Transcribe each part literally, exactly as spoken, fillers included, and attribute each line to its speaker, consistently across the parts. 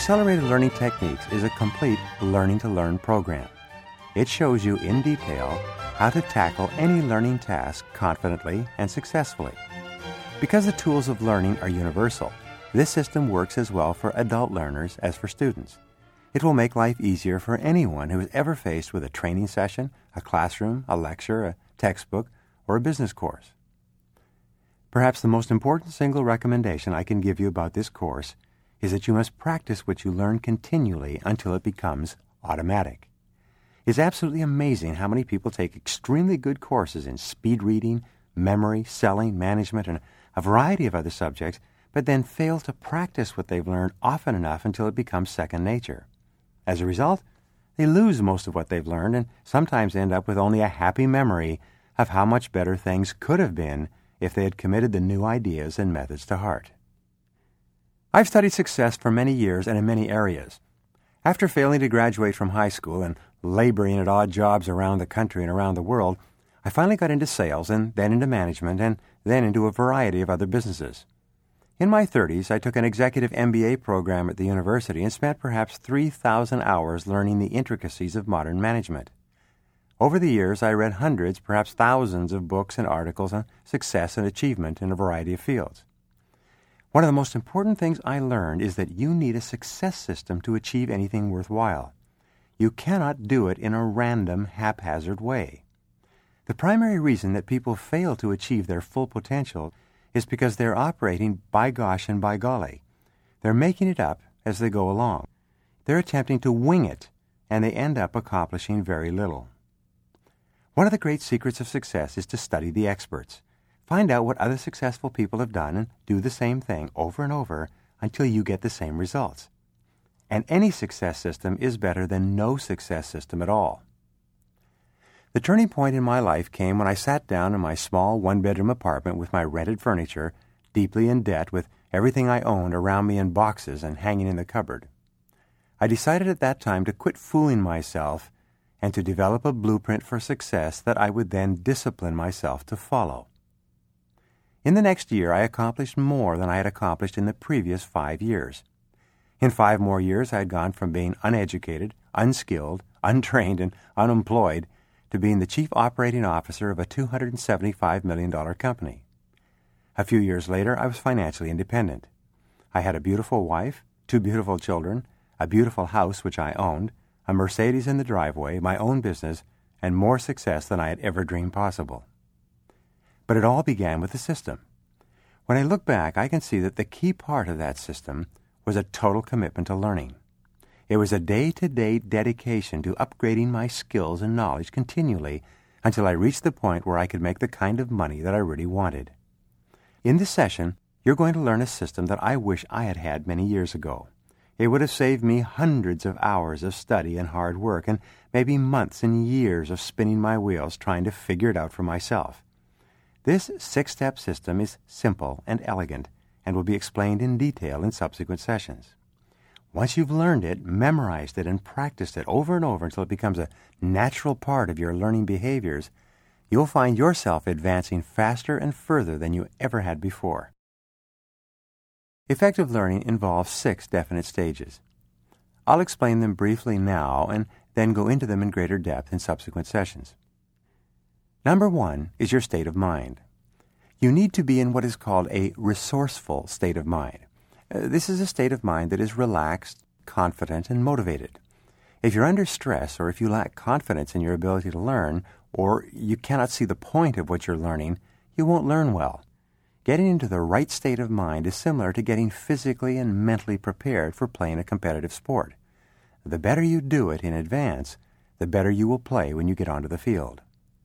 Speaker 1: Accelerated Learning Techniques is a complete learning-to-learn program. It shows you in detail how to tackle any learning task confidently and successfully. Because the tools of learning are universal, this system works as well for adult learners as for students. It will make life easier for anyone who is ever faced with a training session, a classroom, a lecture, a textbook, or a business course. Perhaps the most important single recommendation I can give you about this course is that you must practice what you learn continually until it becomes automatic. It's absolutely amazing how many people take extremely good courses in speed reading, memory, selling, management, and a variety of other subjects, but then fail to practice what they've learned often enough until it becomes second nature. As a result, they lose most of what they've learned and sometimes end up with only a happy memory of how much better things could have been if they had committed the new ideas and methods to heart. I've studied success for many years and in many areas. After failing to graduate from high school and laboring at odd jobs around the country and around the world, I finally got into sales and then into management and then into a variety of other businesses. In my thirties, I took an executive M B A program at the university and spent perhaps three thousand hours learning the intricacies of modern management. Over the years, I read hundreds, perhaps thousands of books and articles on success and achievement in a variety of fields. One of the most important things I learned is that you need a success system to achieve anything worthwhile. You cannot do it in a random, haphazard way. The primary reason that people fail to achieve their full potential is because they're operating by gosh and by golly. They're making it up as they go along. They're attempting to wing it, and they end up accomplishing very little. One of the great secrets of success is to study the experts. Find out what other successful people have done and do the same thing over and over until you get the same results. And any success system is better than no success system at all. The turning point in my life came when I sat down in my small one-bedroom apartment with my rented furniture, deeply in debt with everything I owned around me in boxes and hanging in the cupboard. I decided at that time to quit fooling myself and to develop a blueprint for success that I would then discipline myself to follow. In the next year, I accomplished more than I had accomplished in the previous five years. In five more years, I had gone from being uneducated, unskilled, untrained, and unemployed to being the chief operating officer of a two hundred seventy-five million dollars company. A few years later, I was financially independent. I had a beautiful wife, two beautiful children, a beautiful house which I owned, a Mercedes in the driveway, my own business, and more success than I had ever dreamed possible. But it all began with the system. When I look back, I can see that the key part of that system was a total commitment to learning. It was a day-to-day dedication to upgrading my skills and knowledge continually until I reached the point where I could make the kind of money that I really wanted. In this session, you're going to learn a system that I wish I had had many years ago. It would have saved me hundreds of hours of study and hard work and maybe months and years of spinning my wheels trying to figure it out for myself. This six-step system is simple and elegant and will be explained in detail in subsequent sessions. Once you've learned it, memorized it, and practiced it over and over until it becomes a natural part of your learning behaviors, you'll find yourself advancing faster and further than you ever had before. Effective learning involves six definite stages. I'll explain them briefly now and then go into them in greater depth in subsequent sessions. Number one is your state of mind. You need to be in what is called a resourceful state of mind. Uh, this is a state of mind that is relaxed, confident, and motivated. If you're under stress or if you lack confidence in your ability to learn, or you cannot see the point of what you're learning, you won't learn well. Getting into the right state of mind is similar to getting physically and mentally prepared for playing a competitive sport. The better you do it in advance, the better you will play when you get onto the field.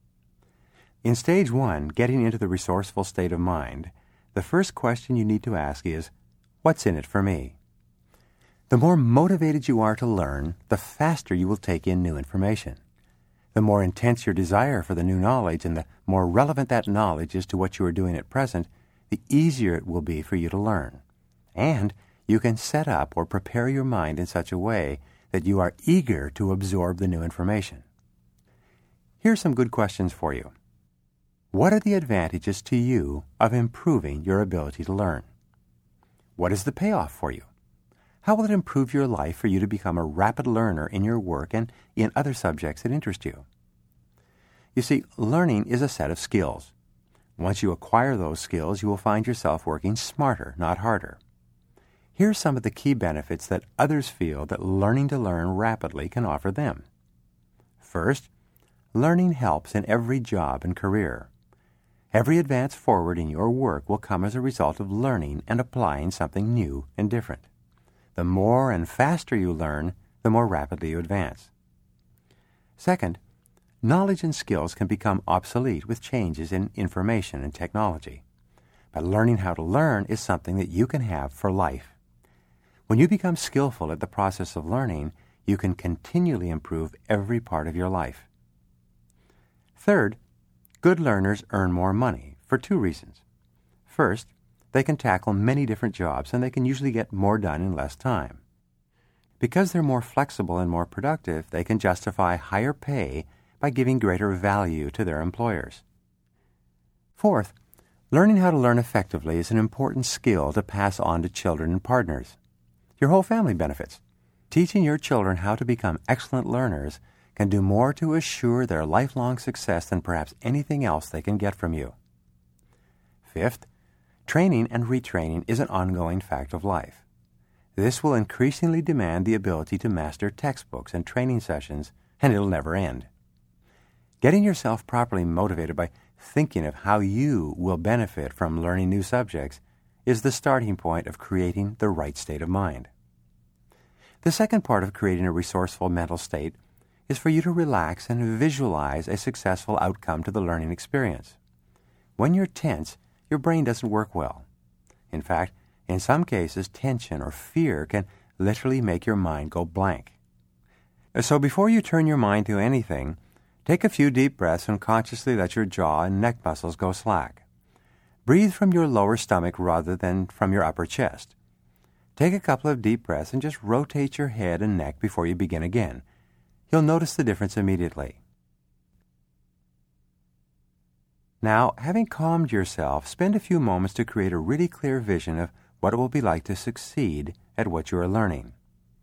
Speaker 1: In stage one, getting into the resourceful state of mind, the first question you need to ask is, what's in it for me? The more motivated you are to learn, the faster you will take in new information. The more intense your desire for the new knowledge and the more relevant that knowledge is to what you are doing at present, the easier it will be for you to learn. And you can set up or prepare your mind in such a way that you are eager to absorb the new information. Here are some good questions for you. What are the advantages to you of improving your ability to learn? What is the payoff for you? How will it improve your life for you to become a rapid learner in your work and in other subjects that interest you? You see, learning is a set of skills. Once you acquire those skills, you will find yourself working smarter, not harder. Here are some of the key benefits that others feel that learning to learn rapidly can offer them. First, learning helps in every job and career. Every advance forward in your work will come as a result of learning and applying something new and different. The more and faster you learn, the more rapidly you advance. Second, knowledge and skills can become obsolete with changes in information and technology. But learning how to learn is something that you can have for life. When you become skillful at the process of learning, you can continually improve every part of your life. Third, good learners earn more money for two reasons. First, they can tackle many different jobs and they can usually get more done in less time. Because they're more flexible and more productive, they can justify higher pay by giving greater value to their employers. Fourth, learning how to learn effectively is an important skill to pass on to children and partners. Your whole family benefits. Teaching your children how to become excellent learners can do more to assure their lifelong success than perhaps anything else they can get from you. Fifth, training and retraining is an ongoing fact of life. This will increasingly demand the ability to master textbooks and training sessions, and it'll never end. Getting yourself properly motivated by thinking of how you will benefit from learning new subjects is the starting point of creating the right state of mind. The second part of creating a resourceful mental state is for you to relax and visualize a successful outcome to the learning experience. When you're tense, your brain doesn't work well. In fact, in some cases, tension or fear can literally make your mind go blank. So before you turn your mind to anything, take a few deep breaths and consciously let your jaw and neck muscles go slack. Breathe from your lower stomach rather than from your upper chest. Take a couple of deep breaths and just rotate your head and neck before you begin again. You'll notice the difference immediately. Now, having calmed yourself, spend a few moments to create a really clear vision of what it will be like to succeed at what you are learning.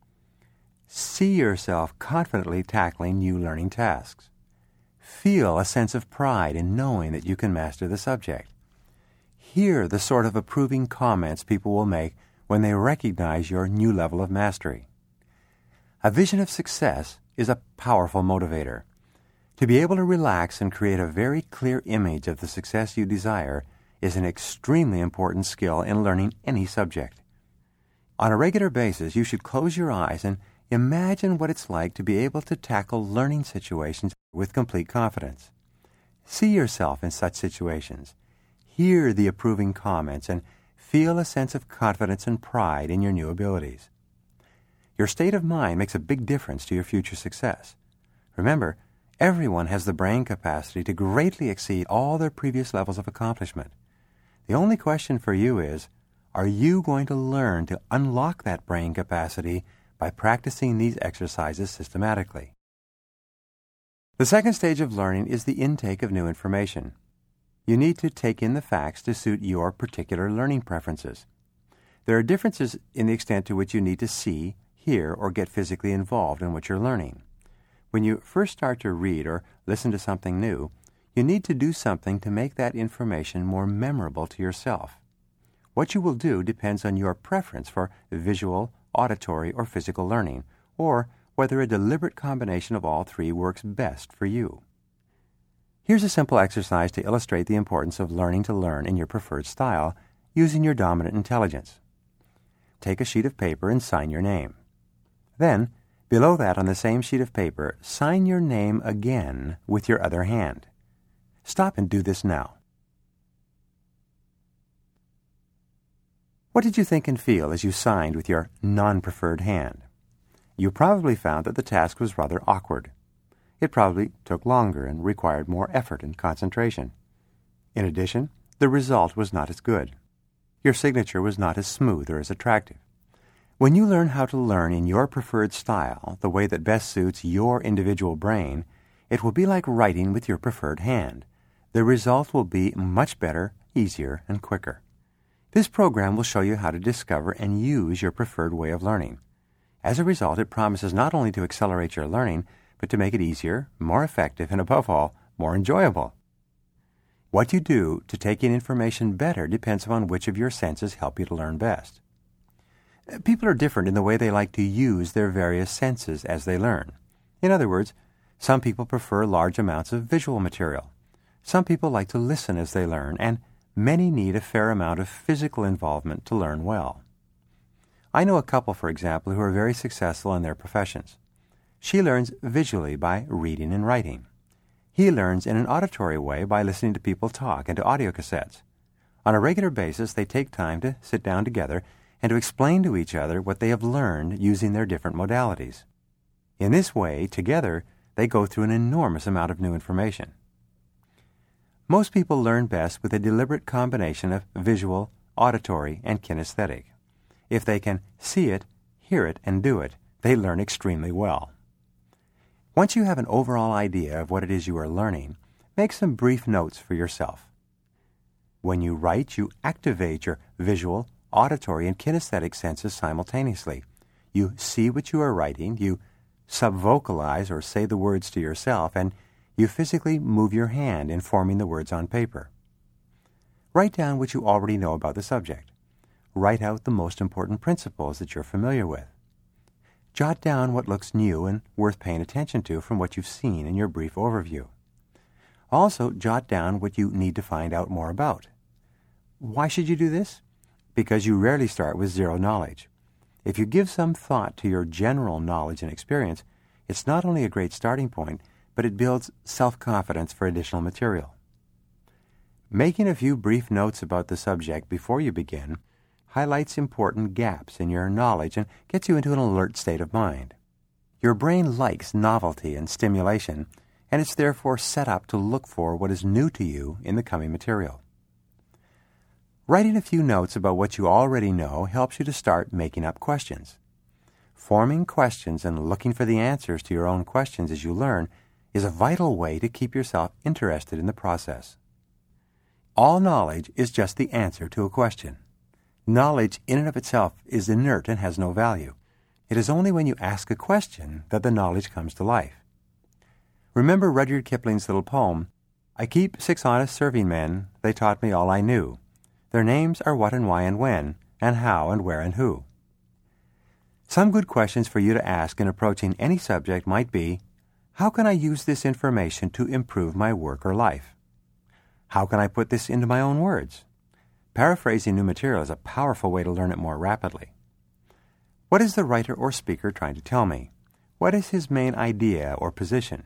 Speaker 1: See yourself confidently tackling new learning tasks. Feel a sense of pride in knowing that you can master the subject. Hear the sort of approving comments people will make when they recognize your new level of mastery. A vision of success is a powerful motivator. To be able to relax and create a very clear image of the success you desire is an extremely important skill in learning any subject. On a regular basis, you should close your eyes and imagine what it's like to be able to tackle learning situations with complete confidence. See yourself in such situations. Hear the approving comments and feel a sense of confidence and pride in your new abilities. Your state of mind makes a big difference to your future success. Remember, everyone has the brain capacity to greatly exceed all their previous levels of accomplishment. The only question for you is, are you going to learn to unlock that brain capacity by practicing these exercises systematically? The second stage of learning is the intake of new information. You need to take in the facts to suit your particular learning preferences. There are differences in the extent to which you need to see, hear, or get physically involved in what you're learning. When you first start to read or listen to something new, you need to do something to make that information more memorable to yourself. What you will do depends on your preference for visual, auditory, or physical learning, or whether a deliberate combination of all three works best for you. Here's a simple exercise to illustrate the importance of learning to learn in your preferred style using your dominant intelligence. Take a sheet of paper and sign your name. Then, below that on the same sheet of paper, sign your name again with your other hand. Stop and do this now. What did you think and feel as you signed with your non-preferred hand? You probably found that the task was rather awkward. It probably took longer and required more effort and concentration. In addition, the result was not as good. Your signature was not as smooth or as attractive. When you learn how to learn in your preferred style, the way that best suits your individual brain, it will be like writing with your preferred hand. The result will be much better, easier, and quicker. This program will show you how to discover and use your preferred way of learning. As a result, it promises not only to accelerate your learning, but to make it easier, more effective, and above all, more enjoyable. What you do to take in information better depends upon which of your senses help you to learn best. People are different in the way they like to use their various senses as they learn. In other words, some people prefer large amounts of visual material. Some people like to listen as they learn, and many need a fair amount of physical involvement to learn well. I know a couple, for example, who are very successful in their professions. She learns visually by reading and writing. He learns in an auditory way by listening to people talk and to audio cassettes. On a regular basis, they take time to sit down together and to explain to each other what they have learned using their different modalities. In this way, together, they go through an enormous amount of new information. Most people learn best with a deliberate combination of visual, auditory, and kinesthetic. If they can see it, hear it, and do it, they learn extremely well. Once you have an overall idea of what it is you are learning, make some brief notes for yourself. When you write, you activate your visual, auditory, and kinesthetic senses simultaneously. You see what you are writing, you subvocalize or say the words to yourself, and you physically move your hand in forming the words on paper. Write down what you already know about the subject. Write out the most important principles that you're familiar with. Jot down what looks new and worth paying attention to from what you've seen in your brief overview. Also, jot down what you need to find out more about. Why should you do this? Because you rarely start with zero knowledge. If you give some thought to your general knowledge and experience, it's not only a great starting point, but it builds self-confidence for additional material. Making a few brief notes about the subject before you begin highlights important gaps in your knowledge and gets you into an alert state of mind. Your brain likes novelty and stimulation, and it's therefore set up to look for what is new to you in the coming material. Writing a few notes about what you already know helps you to start making up questions. Forming questions and looking for the answers to your own questions as you learn is a vital way to keep yourself interested in the process. All knowledge is just the answer to a question. Knowledge in and of itself is inert and has no value. It is only when you ask a question that the knowledge comes to life. Remember Rudyard Kipling's little poem, "I keep six honest serving men, they taught me all I knew. Their names are what and why and when, and how and where and who." Some good questions for you to ask in approaching any subject might be, how can I use this information to improve my work or life? How can I put this into my own words? Paraphrasing new material is a powerful way to learn it more rapidly. What is the writer or speaker trying to tell me? What is his main idea or position?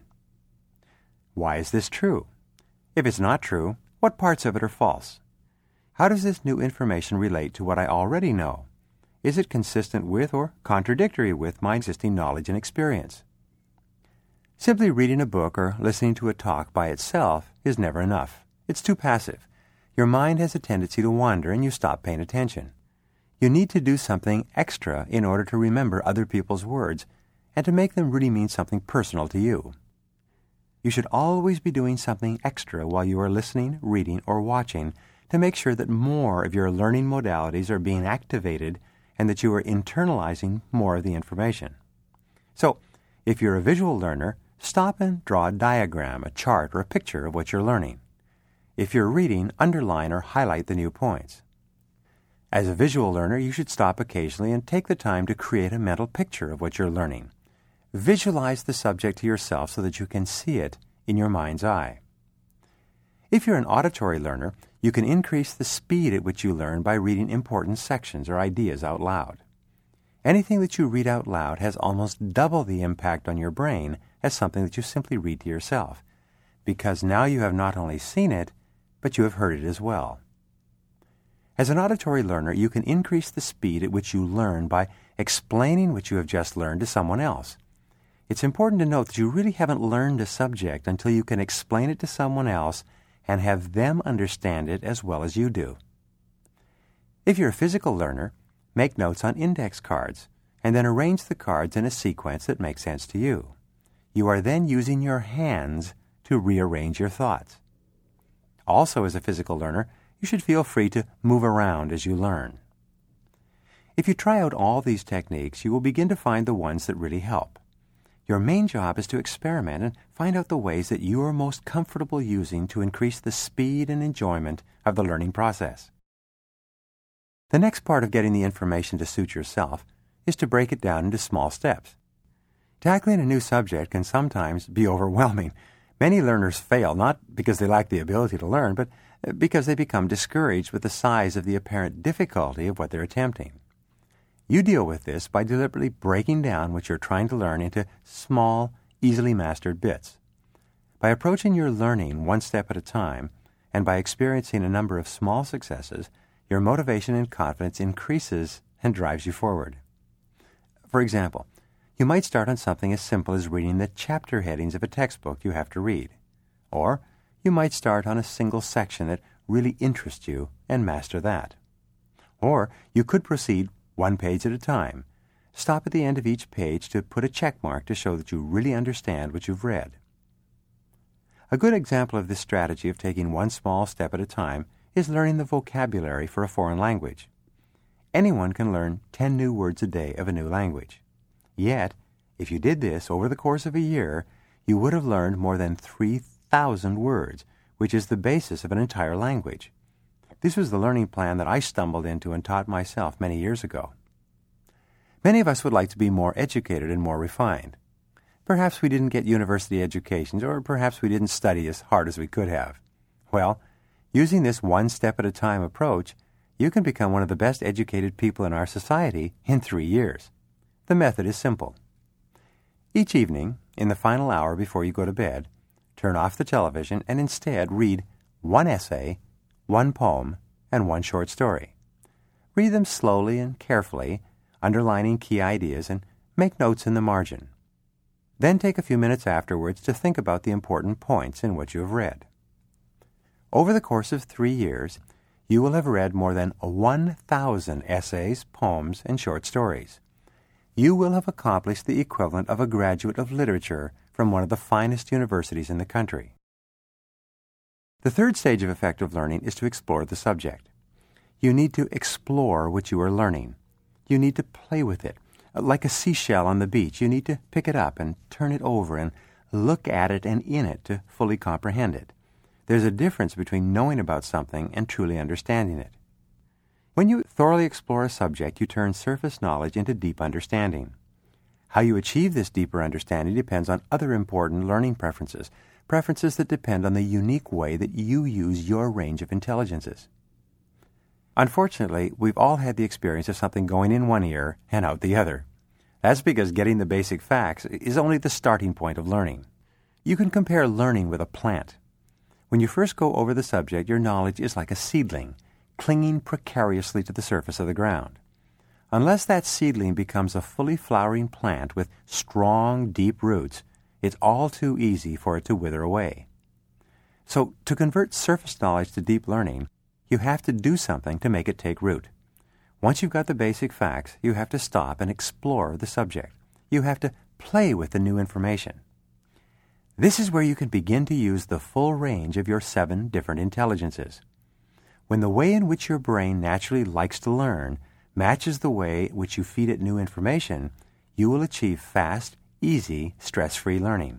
Speaker 1: Why is this true? If it's not true, what parts of it are false? How does this new information relate to what I already know? Is it consistent with or contradictory with my existing knowledge and experience? Simply reading a book or listening to a talk by itself is never enough. It's too passive. Your mind has a tendency to wander and you stop paying attention. You need to do something extra in order to remember other people's words and to make them really mean something personal to you. You should always be doing something extra while you are listening, reading, or watching to make sure that more of your learning modalities are being activated and that you are internalizing more of the information. So, if you're a visual learner, stop and draw a diagram, a chart, or a picture of what you're learning. If you're reading, underline or highlight the new points. As a visual learner, you should stop occasionally and take the time to create a mental picture of what you're learning. Visualize the subject to yourself so that you can see it in your mind's eye. If you're an auditory learner, you can increase the speed at which you learn by reading important sections or ideas out loud. Anything that you read out loud has almost double the impact on your brain as something that you simply read to yourself, because now you have not only seen it, but you have heard it as well. As an auditory learner, you can increase the speed at which you learn by explaining what you have just learned to someone else. It's important to note that you really haven't learned a subject until you can explain it to someone else and have them understand it as well as you do. If you're a physical learner, make notes on index cards and then arrange the cards in a sequence that makes sense to you. You are then using your hands to rearrange your thoughts. Also, as a physical learner, You should feel free to move around as you learn. If you try out all these techniques, you will begin to find the ones that really help. Your main job is to experiment and find out the ways that you are most comfortable using to increase the speed and enjoyment of the learning process. The next part of getting the information to suit yourself is to break it down into small steps. Tackling a new subject can sometimes be overwhelming. Many learners fail not because they lack the ability to learn, but because they become discouraged with the size of the apparent difficulty of what they're attempting. You deal with this by deliberately breaking down what you're trying to learn into small, easily mastered bits. By approaching your learning one step at a time, and by experiencing a number of small successes, your motivation and confidence increases and drives you forward. For example, you might start on something as simple as reading the chapter headings of a textbook you have to read. Or you might start on a single section that really interests you and master that. Or you could proceed one page at a time. Stop at the end of each page to put a check mark to show that you really understand what you've read. A good example of this strategy of taking one small step at a time is learning the vocabulary for a foreign language. Anyone can learn ten new words a day of a new language. Yet, if you did this over the course of a year, you would have learned more than three thousand words, which is the basis of an entire language. This was the learning plan that I stumbled into and taught myself many years ago. Many of us would like to be more educated and more refined. Perhaps we didn't get university educations, or perhaps we didn't study as hard as we could have. Well, using this one-step-at-a-time approach, you can become one of the best educated people in our society in three years. The method is simple. Each evening, in the final hour before you go to bed, turn off the television and instead read one essay, one poem, and one short story. Read them slowly and carefully, underlining key ideas, and make notes in the margin. Then take a few minutes afterwards to think about the important points in what you have read. Over the course of three years, you will have read more than one thousand essays, poems, and short stories. You will have accomplished the equivalent of a graduate of literature from one of the finest universities in the country. The third stage of effective learning is to explore the subject. You need to explore what you are learning. You need to play with it. Like a seashell on the beach, you need to pick it up and turn it over and look at it and in it to fully comprehend it. There's a difference between knowing about something and truly understanding it. When you thoroughly explore a subject, you turn surface knowledge into deep understanding. How you achieve this deeper understanding depends on other important learning preferences, preferences that depend on the unique way that you use your range of intelligences. Unfortunately, we've all had the experience of something going in one ear and out the other. That's because getting the basic facts is only the starting point of learning. You can compare learning with a plant. When you first go over the subject, your knowledge is like a seedling, clinging precariously to the surface of the ground. Unless that seedling becomes a fully flowering plant with strong, deep roots, it's all too easy for it to wither away. So, to convert surface knowledge to deep learning, you have to do something to make it take root. Once you've got the basic facts, you have to stop and explore the subject. You have to play with the new information. This is where you can begin to use the full range of your seven different intelligences. When the way in which your brain naturally likes to learn matches the way in which you feed it new information, you will achieve fast, easy, stress-free learning.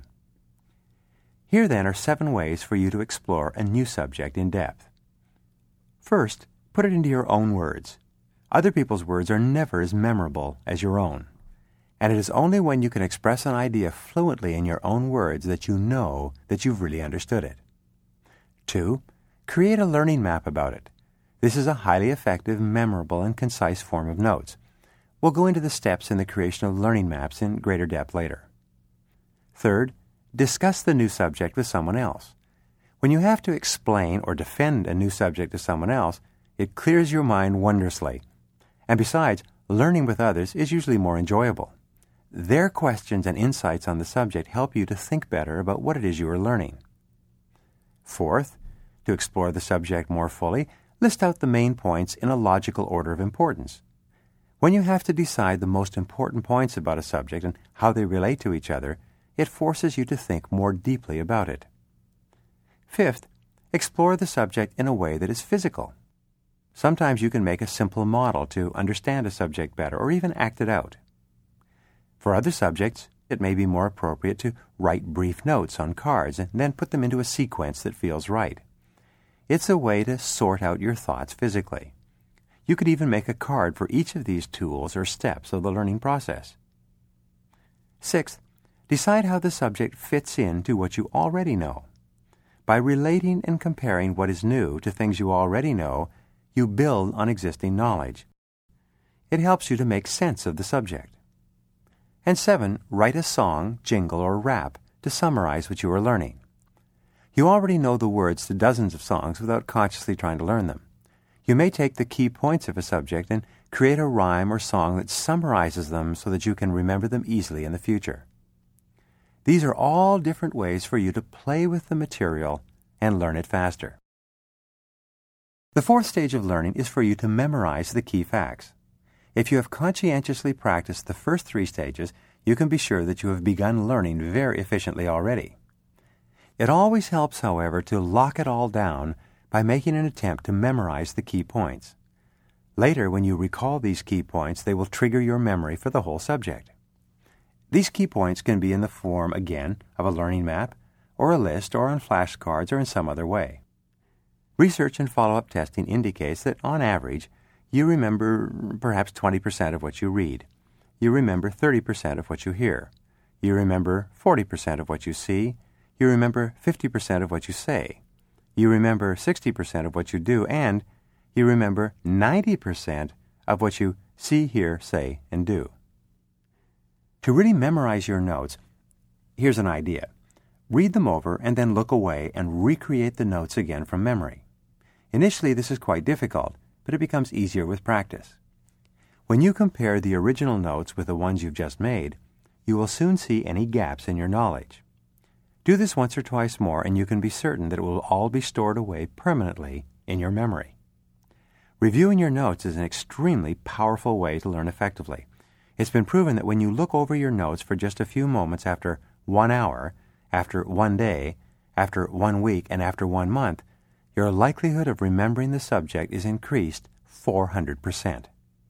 Speaker 1: Here then are seven ways for you to explore a new subject in depth. First, put it into your own words. Other people's words are never as memorable as your own. And it is only when you can express an idea fluently in your own words that you know that you've really understood it. Two, create a learning map about it. This is a highly effective, memorable, and concise form of notes. We'll go into the steps in the creation of learning maps in greater depth later. Third, discuss the new subject with someone else. When you have to explain or defend a new subject to someone else, it clears your mind wondrously. And besides, learning with others is usually more enjoyable. Their questions and insights on the subject help you to think better about what it is you are learning. Fourth, to explore the subject more fully, list out the main points in a logical order of importance. When you have to decide the most important points about a subject and how they relate to each other, it forces you to think more deeply about it. Fifth, explore the subject in a way that is physical. Sometimes you can make a simple model to understand a subject better or even act it out. For other subjects, it may be more appropriate to write brief notes on cards and then put them into a sequence that feels right. It's a way to sort out your thoughts physically. You could even make a card for each of these tools or steps of the learning process. Sixth, decide how the subject fits into what you already know. By relating and comparing what is new to things you already know, you build on existing knowledge. It helps you to make sense of the subject. And seven, write a song, jingle, or rap to summarize what you are learning. You already know the words to dozens of songs without consciously trying to learn them. You may take the key points of a subject and create a rhyme or song that summarizes them so that you can remember them easily in the future. These are all different ways for you to play with the material and learn it faster. The fourth stage of learning is for you to memorize the key facts. If you have conscientiously practiced the first three stages, you can be sure that you have begun learning very efficiently already. It always helps, however, to lock it all down by making an attempt to memorize the key points. Later, when you recall these key points, they will trigger your memory for the whole subject. These key points can be in the form, again, of a learning map, or a list, or on flashcards, or in some other way. Research and follow-up testing indicates that, on average, you remember perhaps twenty percent of what you read. You remember thirty percent of what you hear. You remember forty percent of what you see. You remember fifty percent of what you say. You remember sixty percent of what you do. And you remember ninety percent of what you see, hear, say, and do. To really memorize your notes, here's an idea. Read them over and then look away and recreate the notes again from memory. Initially, this is quite difficult, but it becomes easier with practice. When you compare the original notes with the ones you've just made, you will soon see any gaps in your knowledge. Do this once or twice more, and you can be certain that it will all be stored away permanently in your memory. Reviewing your notes is an extremely powerful way to learn effectively. It's been proven that when you look over your notes for just a few moments after one hour, after one day, after one week, and after one month, your likelihood of remembering the subject is increased four hundred percent.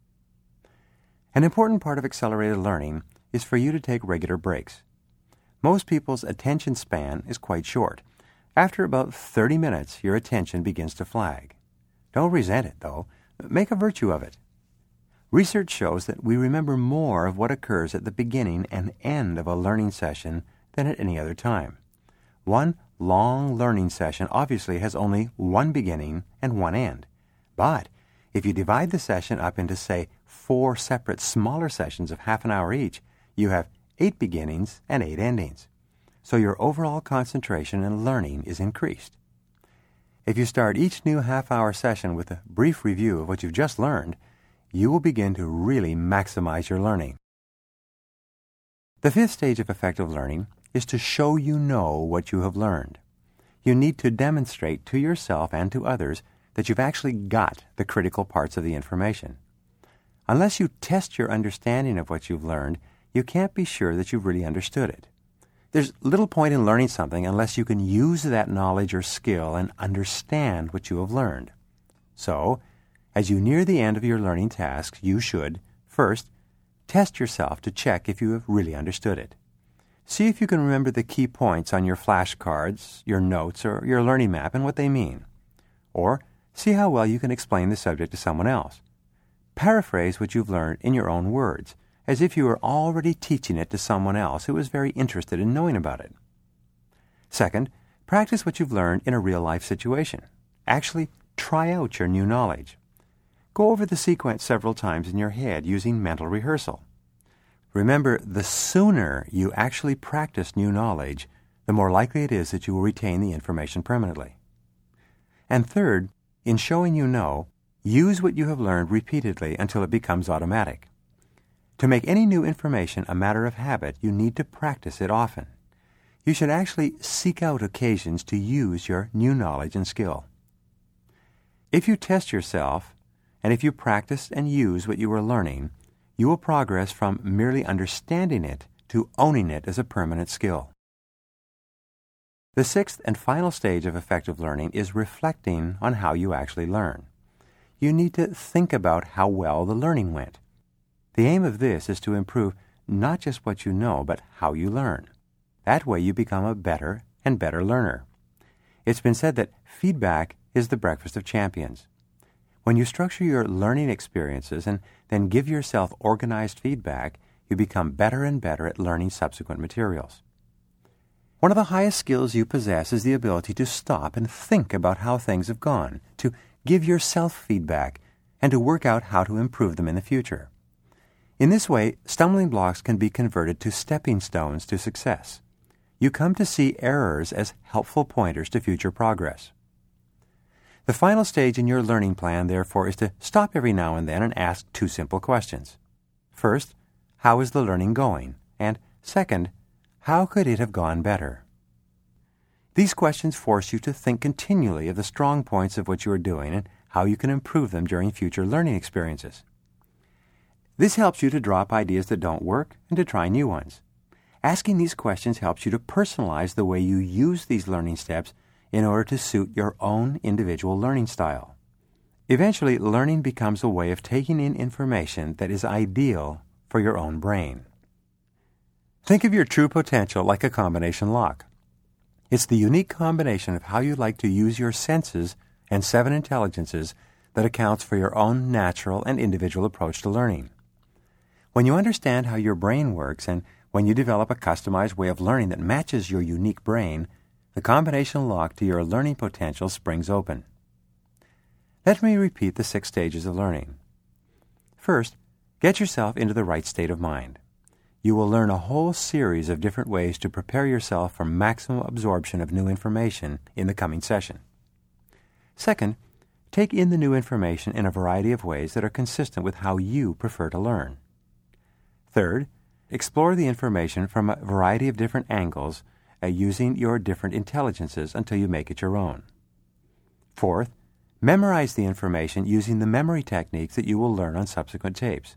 Speaker 1: An important part of accelerated learning is for you to take regular breaks. Most people's attention span is quite short. After about thirty minutes, your attention begins to flag. Don't resent it, though. Make a virtue of it. Research shows that we remember more of what occurs at the beginning and end of a learning session than at any other time. One long learning session obviously has only one beginning and one end. But if you divide the session up into, say, four separate smaller sessions of half an hour each, you have eight beginnings and eight endings. So your overall concentration and learning is increased. If you start each new half-hour session with a brief review of what you've just learned, you will begin to really maximize your learning. The fifth stage of effective learning is to show you know what you have learned. You need to demonstrate to yourself and to others that you've actually got the critical parts of the information. Unless you test your understanding of what you've learned, you can't be sure that you've really understood it. There's little point in learning something unless you can use that knowledge or skill and understand what you have learned. So, as you near the end of your learning tasks, you should, first, test yourself to check if you have really understood it. See if you can remember the key points on your flashcards, your notes, or your learning map and what they mean. Or see how well you can explain the subject to someone else. Paraphrase what you've learned in your own words, as if you were already teaching it to someone else who was very interested in knowing about it. Second, practice what you've learned in a real-life situation. Actually, try out your new knowledge. Go over the sequence several times in your head using mental rehearsal. Remember, the sooner you actually practice new knowledge, the more likely it is that you will retain the information permanently. And third, in showing you know, use what you have learned repeatedly until it becomes automatic. To make any new information a matter of habit, you need to practice it often. You should actually seek out occasions to use your new knowledge and skill. If you test yourself, and if you practice and use what you are learning, you will progress from merely understanding it to owning it as a permanent skill. The sixth and final stage of effective learning is reflecting on how you actually learn. You need to think about how well the learning went. The aim of this is to improve not just what you know, but how you learn. That way you become a better and better learner. It's been said that feedback is the breakfast of champions. When you structure your learning experiences and then give yourself organized feedback, you become better and better at learning subsequent materials. One of the highest skills you possess is the ability to stop and think about how things have gone, to give yourself feedback, and to work out how to improve them in the future. In this way, stumbling blocks can be converted to stepping stones to success. You come to see errors as helpful pointers to future progress. The final stage in your learning plan, therefore, is to stop every now and then and ask two simple questions. First, how is the learning going? And second, how could it have gone better? These questions force you to think continually of the strong points of what you are doing and how you can improve them during future learning experiences. This helps you to drop ideas that don't work and to try new ones. Asking these questions helps you to personalize the way you use these learning steps in order to suit your own individual learning style. Eventually, learning becomes a way of taking in information that is ideal for your own brain. Think of your true potential like a combination lock. It's the unique combination of how you like to use your senses and seven intelligences that accounts for your own natural and individual approach to learning. When you understand how your brain works and when you develop a customized way of learning that matches your unique brain, the combination lock to your learning potential springs open. Let me repeat the six stages of learning. First, get yourself into the right state of mind. You will learn a whole series of different ways to prepare yourself for maximum absorption of new information in the coming session. Second, take in the new information in a variety of ways that are consistent with how you prefer to learn. Third, explore the information from a variety of different angles uh, using your different intelligences until you make it your own. Fourth, memorize the information using the memory techniques that you will learn on subsequent tapes.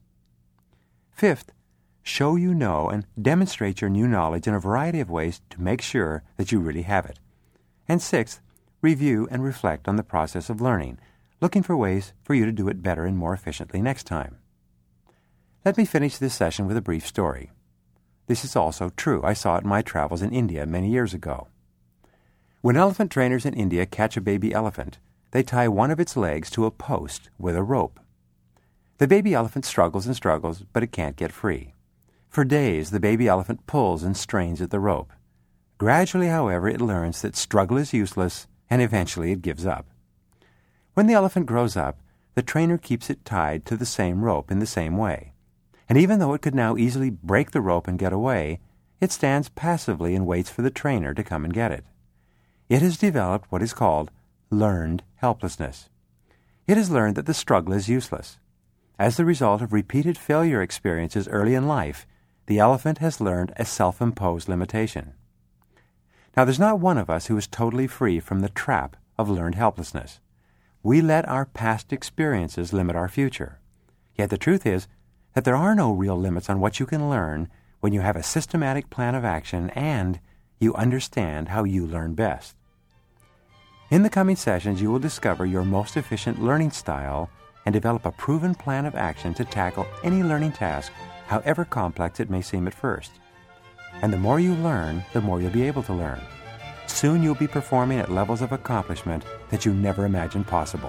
Speaker 1: Fifth, show you know and demonstrate your new knowledge in a variety of ways to make sure that you really have it. And sixth, review and reflect on the process of learning, looking for ways for you to do it better and more efficiently next time. Let me finish this session with a brief story. This is also true. I saw it in my travels in India many years ago. When elephant trainers in India catch a baby elephant, they tie one of its legs to a post with a rope. The baby elephant struggles and struggles, but it can't get free. For days, the baby elephant pulls and strains at the rope. Gradually, however, it learns that struggle is useless, and eventually it gives up. When the elephant grows up, the trainer keeps it tied to the same rope in the same way. And even though it could now easily break the rope and get away, it stands passively and waits for the trainer to come and get it. It has developed what is called learned helplessness. It has learned that the struggle is useless. As the result of repeated failure experiences early in life, the elephant has learned a self-imposed limitation. Now, there's not one of us who is totally free from the trap of learned helplessness. We let our past experiences limit our future. Yet the truth is that there are no real limits on what you can learn when you have a systematic plan of action and you understand how you learn best. In the coming sessions, you will discover your most efficient learning style and develop a proven plan of action to tackle any learning task, however complex it may seem at first. And the more you learn, the more you'll be able to learn. Soon you'll be performing at levels of accomplishment that you never imagined possible.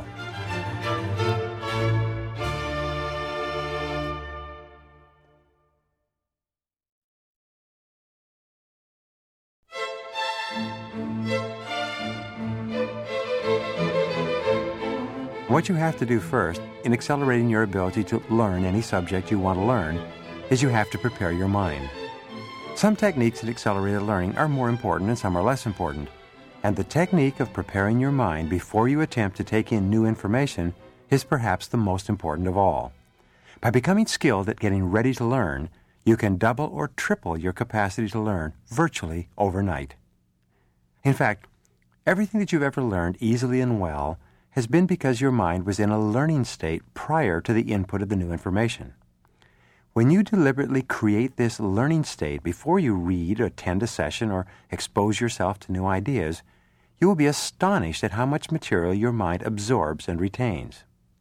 Speaker 1: What you have to do first in accelerating your ability to learn any subject you want to learn is you have to prepare your mind. Some techniques in accelerated learning are more important and some are less important. And the technique of preparing your mind before you attempt to take in new information is perhaps the most important of all. By becoming skilled at getting ready to learn, you can double or triple your capacity to learn virtually overnight. In fact, everything that you've ever learned easily and well has been because your mind was in a learning state prior to the input of the new information. When you deliberately create this learning state before you read or attend a session or expose yourself to new ideas, you will be astonished at how much material your mind absorbs and retains.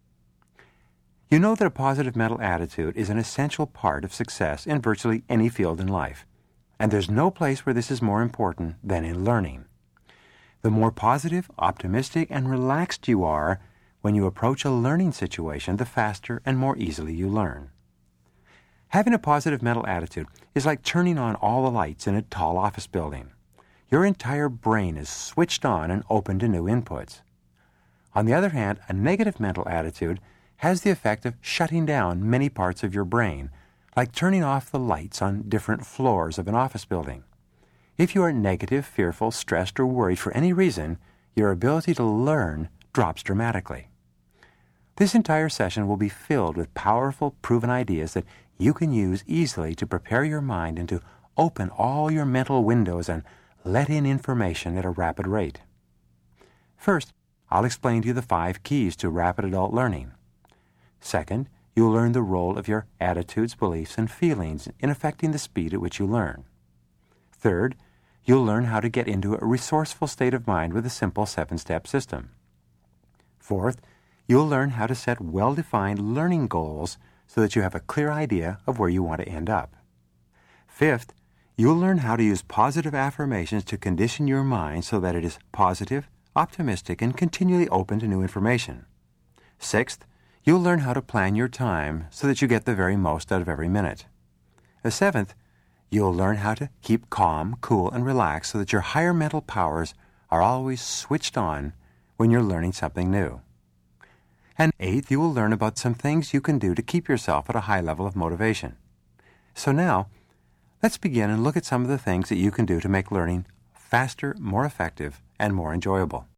Speaker 1: You know that a positive mental attitude is an essential part of success in virtually any field in life, and there's no place where this is more important than in learning. The more positive, optimistic, and relaxed you are when you approach a learning situation, the faster and more easily you learn. Having a positive mental attitude is like turning on all the lights in a tall office building. Your entire brain is switched on and open to new inputs. On the other hand, a negative mental attitude has the effect of shutting down many parts of your brain, like turning off the lights on different floors of an office building. If you are negative, fearful, stressed, or worried for any reason, your ability to learn drops dramatically. This entire session will be filled with powerful, proven ideas that you can use easily to prepare your mind and to open all your mental windows and let in information at a rapid rate. First, I'll explain to you the five keys to rapid adult learning. Second, you'll learn the role of your attitudes, beliefs, and feelings in affecting the speed at which you learn. Third, you'll learn how to get into a resourceful state of mind with a simple seven-step system. Fourth, you'll learn how to set well-defined learning goals so that you have a clear idea of where you want to end up. Fifth, you'll learn how to use positive affirmations to condition your mind so that it is positive, optimistic, and continually open to new information. Sixth, you'll learn how to plan your time so that you get the very most out of every minute. The seventh, you'll learn how to keep calm, cool, and relaxed so that your higher mental powers are always switched on when you're learning something new. And eighth, you will learn about some things you can do to keep yourself at a high level of motivation. So now, let's begin and look at some of the things that you can do to make learning faster, more effective, and more enjoyable.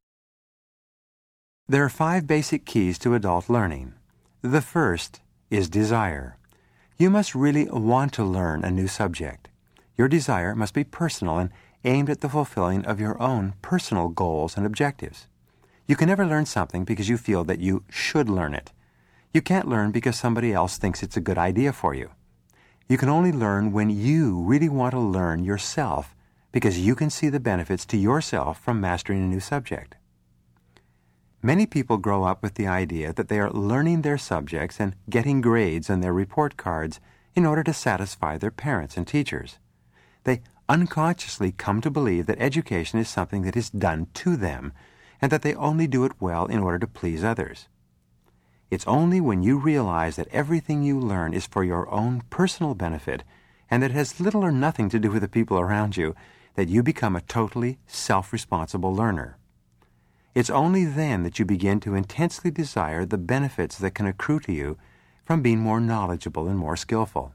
Speaker 1: There are five basic keys to adult learning. The first is desire. You must really want to learn a new subject. Your desire must be personal and aimed at the fulfilling of your own personal goals and objectives. You can never learn something because you feel that you should learn it. You can't learn because somebody else thinks it's a good idea for you. You can only learn when you really want to learn yourself because you can see the benefits to yourself from mastering a new subject. Many people grow up with the idea that they are learning their subjects and getting grades on their report cards in order to satisfy their parents and teachers. They unconsciously come to believe that education is something that is done to them and that they only do it well in order to please others. It's only when you realize that everything you learn is for your own personal benefit and that it has little or nothing to do with the people around you that you become a totally self-responsible learner. It's only then that you begin to intensely desire the benefits that can accrue to you from being more knowledgeable and more skillful.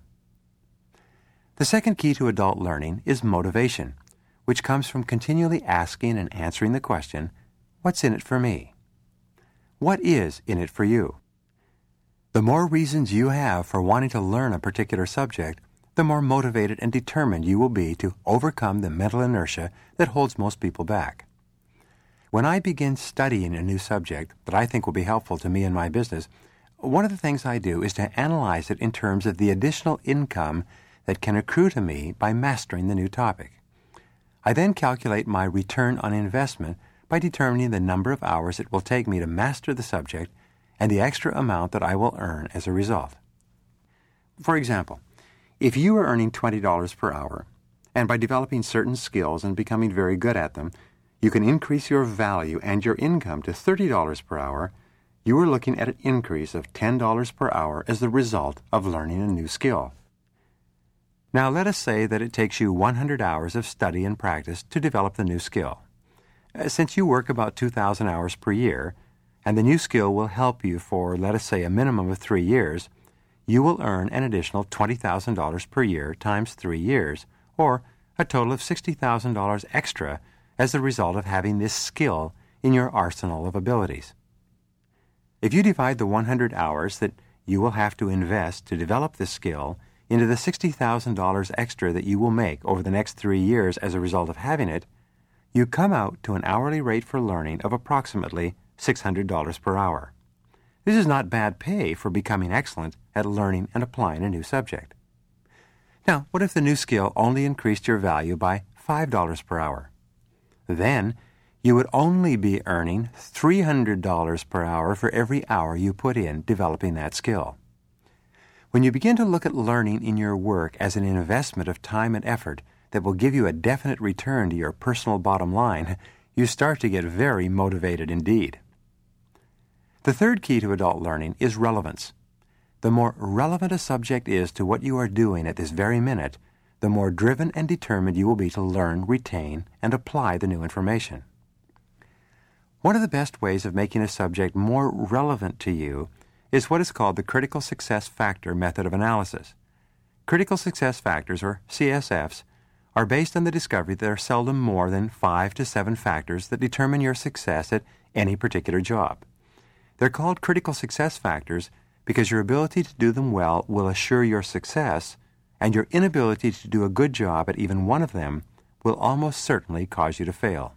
Speaker 1: The second key to adult learning is motivation, which comes from continually asking and answering the question, what's in it for me? What is in it for you? The more reasons you have for wanting to learn a particular subject, the more motivated and determined you will be to overcome the mental inertia that holds most people back. When I begin studying a new subject that I think will be helpful to me in my business, one of the things I do is to analyze it in terms of the additional income that can accrue to me by mastering the new topic. I then calculate my return on investment by determining the number of hours it will take me to master the subject and the extra amount that I will earn as a result. For example, if you are earning twenty dollars per hour, and by developing certain skills and becoming very good at them, you can increase your value and your income to thirty dollars per hour, you are looking at an increase of ten dollars per hour as the result of learning a new skill. Now let us say that it takes you one hundred hours of study and practice to develop the new skill. Since you work about two thousand hours per year, and the new skill will help you for, let us say, a minimum of three years, you will earn an additional twenty thousand dollars per year times three years, or a total of sixty thousand dollars extra as the result of having this skill in your arsenal of abilities. If you divide the one hundred hours that you will have to invest to develop this skill into the sixty thousand dollars extra that you will make over the next three years as a result of having it, you come out to an hourly rate for learning of approximately six hundred dollars per hour. This is not bad pay for becoming excellent at learning and applying a new subject. Now, what if the new skill only increased your value by five dollars per hour? Then, you would only be earning three hundred dollars per hour for every hour you put in developing that skill. When you begin to look at learning in your work as an investment of time and effort that will give you a definite return to your personal bottom line, you start to get very motivated indeed. The third key to adult learning is relevance. The more relevant a subject is to what you are doing at this very minute, the more driven and determined you will be to learn, retain, and apply the new information. One of the best ways of making a subject more relevant to you is what is called the Critical Success Factor method of analysis. Critical Success Factors, or C S Fs, are based on the discovery that there are seldom more than five to seven factors that determine your success at any particular job. They're called critical success factors because your ability to do them well will assure your success, and your inability to do a good job at even one of them will almost certainly cause you to fail.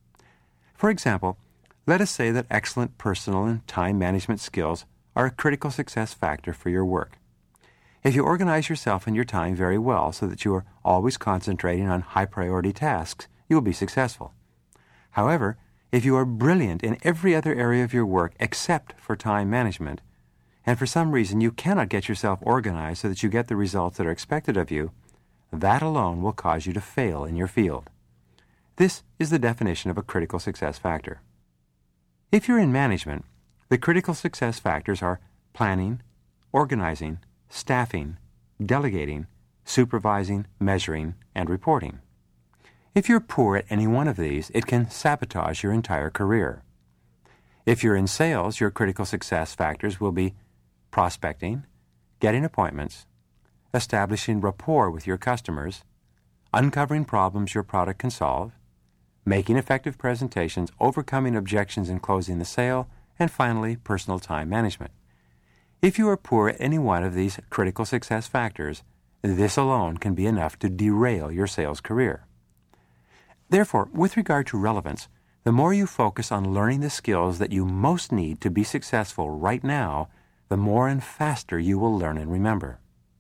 Speaker 1: For example, let us say that excellent personal and time management skills are a critical success factor for your work. If you organize yourself and your time very well so that you are always concentrating on high-priority tasks, you will be successful. However, if you are brilliant in every other area of your work except for time management, and for some reason you cannot get yourself organized so that you get the results that are expected of you, that alone will cause you to fail in your field. This is the definition of a critical success factor. If you're in management, the critical success factors are planning, organizing, staffing, delegating, supervising, measuring, and reporting. If you're poor at any one of these, it can sabotage your entire career. If you're in sales, your critical success factors will be prospecting, getting appointments, establishing rapport with your customers, uncovering problems your product can solve, making effective presentations, overcoming objections and closing the sale, and finally, personal time management. If you are poor at any one of these critical success factors, this alone can be enough to derail your sales career. Therefore, with regard to relevance, the more you focus on learning the skills that you most need to be successful right now, the more and faster you will learn and remember.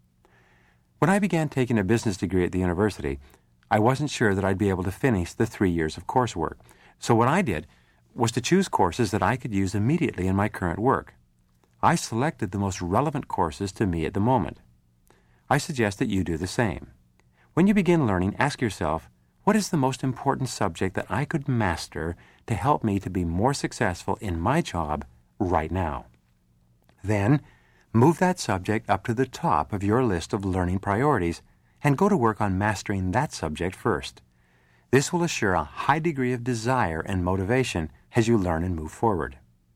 Speaker 1: When I began taking a business degree at the university, I wasn't sure that I'd be able to finish the three years of coursework. So what I did was to choose courses that I could use immediately in my current work. I selected the most relevant courses to me at the moment. I suggest that you do the same. When you begin learning, ask yourself, what is the most important subject that I could master to help me to be more successful in my job right now? Then, move that subject up to the top of your list of learning priorities and go to work on mastering that subject first. This will assure a high degree of desire and motivation as you learn and move forward.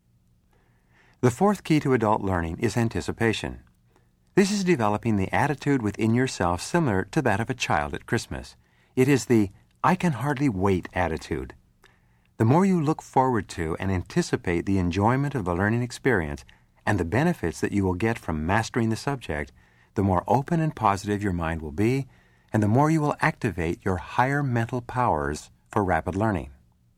Speaker 1: The fourth key to adult learning is anticipation. This is developing the attitude within yourself similar to that of a child at Christmas. It is the I can hardly wait attitude. The more you look forward to and anticipate the enjoyment of the learning experience and the benefits that you will get from mastering the subject, the more open and positive your mind will be, and the more you will activate your higher mental powers for rapid learning.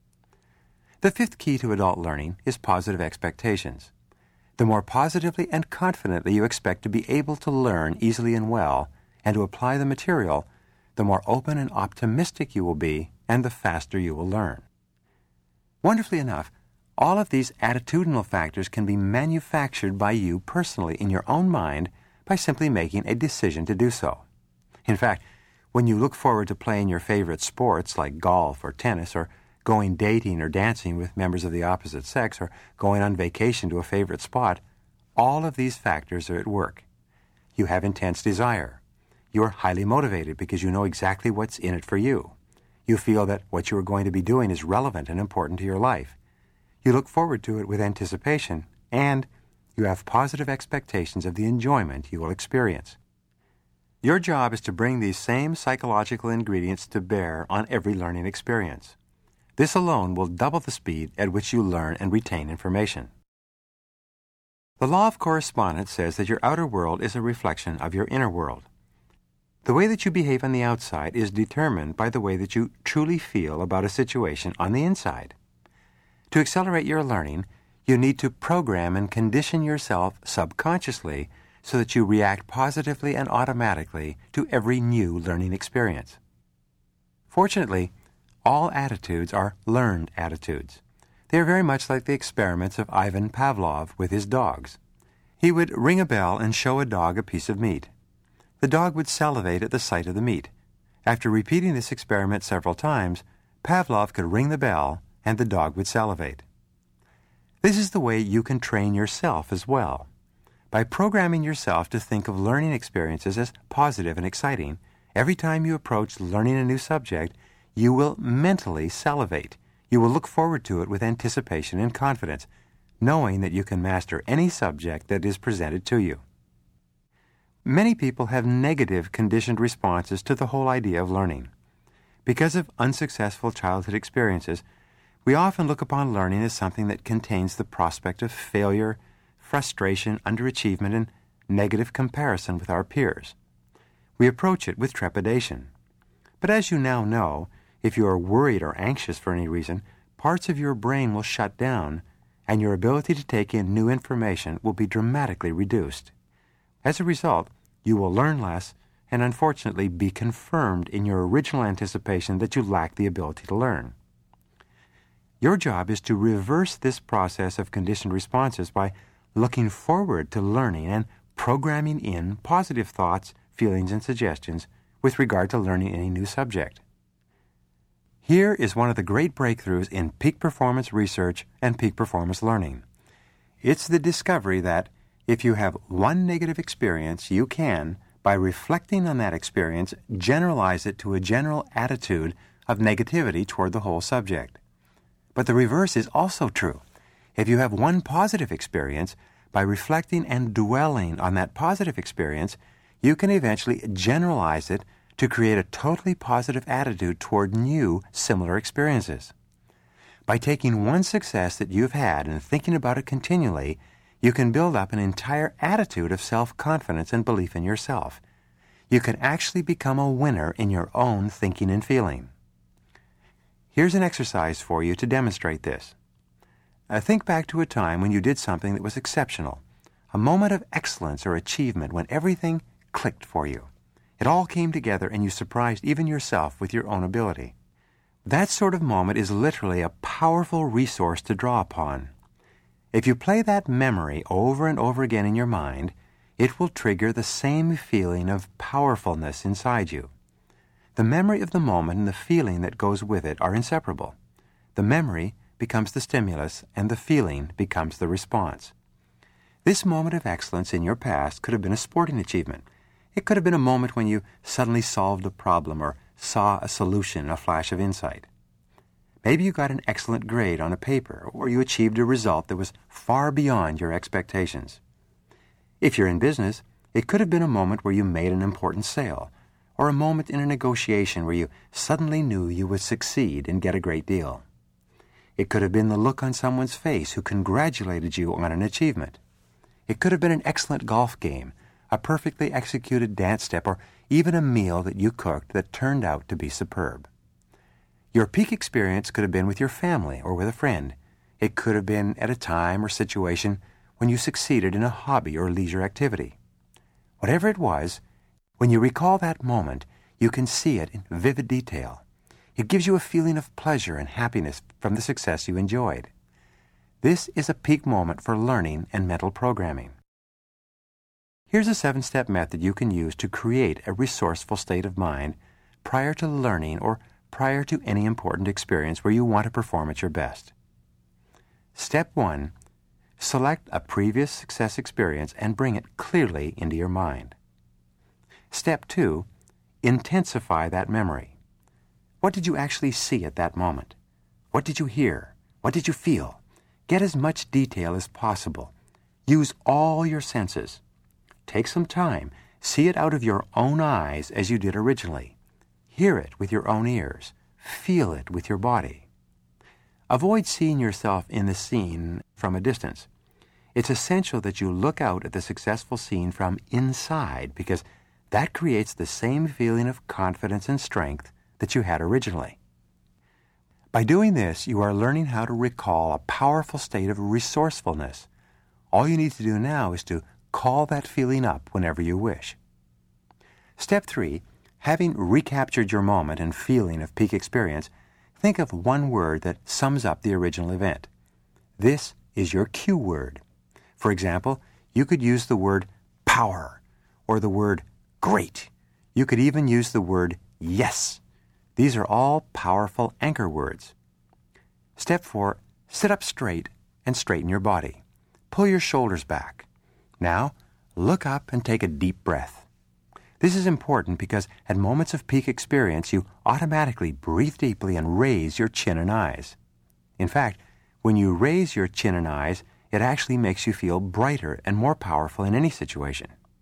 Speaker 1: The fifth key to adult learning is positive expectations. The more positively and confidently you expect to be able to learn easily and well and to apply the material, the more open and optimistic you will be, and the faster you will learn. Wonderfully enough, all of these attitudinal factors can be manufactured by you personally in your own mind by simply making a decision to do so. In fact, when you look forward to playing your favorite sports like golf or tennis, or going dating or dancing with members of the opposite sex, or going on vacation to a favorite spot, all of these factors are at work. You have intense desire. You are highly motivated because you know exactly what's in it for you. You feel that what you are going to be doing is relevant and important to your life. You look forward to it with anticipation, and you have positive expectations of the enjoyment you will experience. Your job is to bring these same psychological ingredients to bear on every learning experience. This alone will double the speed at which you learn and retain information. The law of correspondence says that your outer world is a reflection of your inner world. The way that you behave on the outside is determined by the way that you truly feel about a situation on the inside. To accelerate your learning, You need to program and condition yourself subconsciously so that you react positively and automatically to every new learning experience. Fortunately, all attitudes are learned attitudes. They are very much like the experiments of Ivan Pavlov with his dogs. He would ring a bell and show a dog a piece of meat. The dog would salivate at the sight of the meat. After repeating this experiment several times, Pavlov could ring the bell and the dog would salivate. This is the way you can train yourself as well. By programming yourself to think of learning experiences as positive and exciting, every time you approach learning a new subject, you will mentally salivate. You will look forward to it with anticipation and confidence, knowing that you can master any subject that is presented to you. Many people have negative conditioned responses to the whole idea of learning. Because of unsuccessful childhood experiences, we often look upon learning as something that contains the prospect of failure, frustration, underachievement, and negative comparison with our peers. We approach it with trepidation. But as you now know, if you are worried or anxious for any reason, parts of your brain will shut down, and your ability to take in new information will be dramatically reduced. As a result, you will learn less and unfortunately be confirmed in your original anticipation that you lack the ability to learn. Your job is to reverse this process of conditioned responses by looking forward to learning and programming in positive thoughts, feelings, and suggestions with regard to learning any new subject. Here is one of the great breakthroughs in peak performance research and peak performance learning. It's the discovery that if you have one negative experience, you can, by reflecting on that experience, generalize it to a general attitude of negativity toward the whole subject. But the reverse is also true. If you have one positive experience, by reflecting and dwelling on that positive experience, you can eventually generalize it to create a totally positive attitude toward new, similar experiences. By taking one success that you've had and thinking about it continually, you can build up an entire attitude of self-confidence and belief in yourself. You can actually become a winner in your own thinking and feeling. Here's an exercise for you to demonstrate this. Uh, think back to a time when you did something that was exceptional, a moment of excellence or achievement when everything clicked for you. It all came together and you surprised even yourself with your own ability. That sort of moment is literally a powerful resource to draw upon. If you play that memory over and over again in your mind, it will trigger the same feeling of powerfulness inside you. The memory of the moment and the feeling that goes with it are inseparable. The memory becomes the stimulus and the feeling becomes the response. This moment of excellence in your past could have been a sporting achievement. It could have been a moment when you suddenly solved a problem or saw a solution in a flash of insight. Maybe you got an excellent grade on a paper, or you achieved a result that was far beyond your expectations. If you're in business, it could have been a moment where you made an important sale, or a moment in a negotiation where you suddenly knew you would succeed and get a great deal. It could have been the look on someone's face who congratulated you on an achievement. It could have been an excellent golf game, a perfectly executed dance step, or even a meal that you cooked that turned out to be superb. Your peak experience could have been with your family or with a friend. It could have been at a time or situation when you succeeded in a hobby or leisure activity. Whatever it was, when you recall that moment, you can see it in vivid detail. It gives you a feeling of pleasure and happiness from the success you enjoyed. This is a peak moment for learning and mental programming. Here's a seven-step method you can use to create a resourceful state of mind prior to learning or prior to any important experience where you want to perform at your best. Step one, select a previous success experience and bring it clearly into your mind. Step two, intensify that memory. What did you actually see at that moment? What did you hear? What did you feel? Get as much detail as possible. Use all your senses. Take some time. See it out of your own eyes as you did originally. Hear it with your own ears. Feel it with your body. Avoid seeing yourself in the scene from a distance. It's essential that you look out at the successful scene from inside because that creates the same feeling of confidence and strength that you had originally. By doing this, you are learning how to recall a powerful state of resourcefulness. All you need to do now is to call that feeling up whenever you wish. Step three, having recaptured your moment and feeling of peak experience, think of one word that sums up the original event. This is your cue word. For example, you could use the word power or the word great. You could even use the word yes. These are all powerful anchor words. Step four, sit up straight and straighten your body. Pull your shoulders back. Now, look up and take a deep breath. This is important because at moments of peak experience, you automatically breathe deeply and raise your chin and eyes. In fact, when you raise your chin and eyes, it actually makes you feel brighter and more powerful in any situation.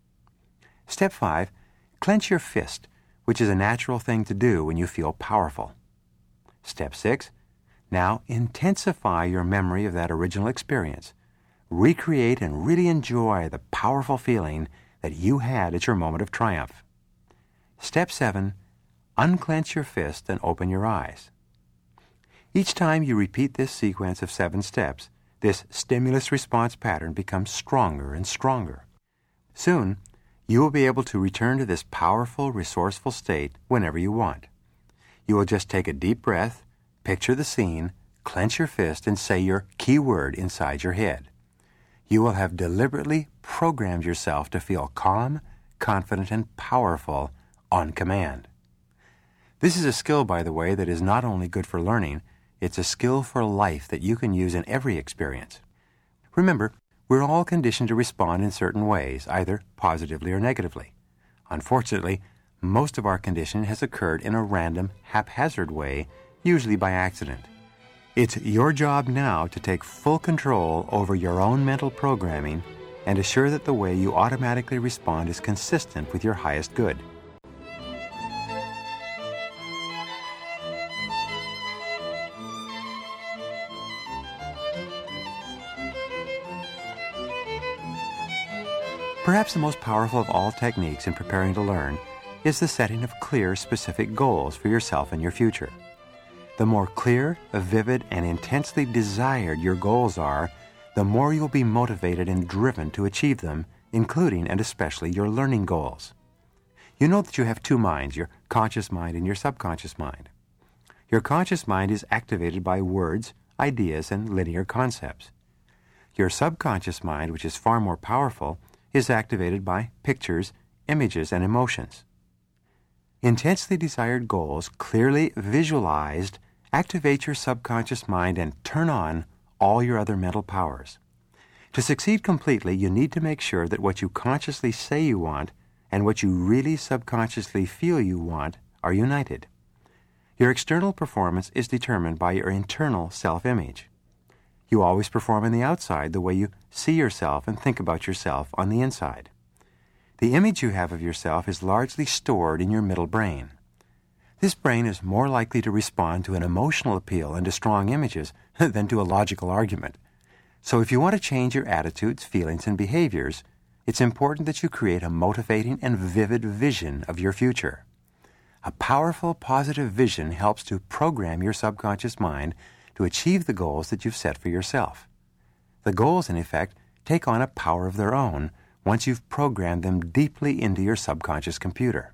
Speaker 1: Step five, clench your fist, which is a natural thing to do when you feel powerful. Step six, now intensify your memory of that original experience. Recreate and really enjoy the powerful feeling that you had at your moment of triumph. Step seven, unclench your fist and open your eyes. Each time you repeat this sequence of seven steps, this stimulus-response pattern becomes stronger and stronger. Soon, you will be able to return to this powerful, resourceful state whenever you want. You will just take a deep breath, picture the scene, clench your fist, and say your key word inside your head. You will have deliberately programmed yourself to feel calm, confident, and powerful on command. This is a skill, by the way, that is not only good for learning, it's a skill for life that you can use in every experience. Remember, we're all conditioned to respond in certain ways, either positively or negatively. Unfortunately, most of our conditioning has occurred in a random, haphazard way, usually by accident. It's your job now to take full control over your own mental programming and assure that the way you automatically respond is consistent with your highest good. Perhaps the most powerful of all techniques in preparing to learn is the setting of clear, specific goals for yourself and your future. The more clear, vivid, and intensely desired your goals are, the more you'll be motivated and driven to achieve them, including and especially your learning goals. You know that you have two minds, your conscious mind and your subconscious mind. Your conscious mind is activated by words, ideas, and linear concepts. Your subconscious mind, which is far more powerful, is activated by pictures, images, and emotions. Intensely desired goals, clearly visualized, activate your subconscious mind and turn on all your other mental powers. To succeed completely, you need to make sure that what you consciously say you want and what you really subconsciously feel you want are united. Your external performance is determined by your internal self-image. You always perform on the outside the way you see yourself and think about yourself on the inside. The image you have of yourself is largely stored in your middle brain. This brain is more likely to respond to an emotional appeal and to strong images than to a logical argument. So if you want to change your attitudes, feelings, and behaviors, it's important that you create a motivating and vivid vision of your future. A powerful, positive vision helps to program your subconscious mind to achieve the goals that you've set for yourself. The goals, in effect, take on a power of their own once you've programmed them deeply into your subconscious computer.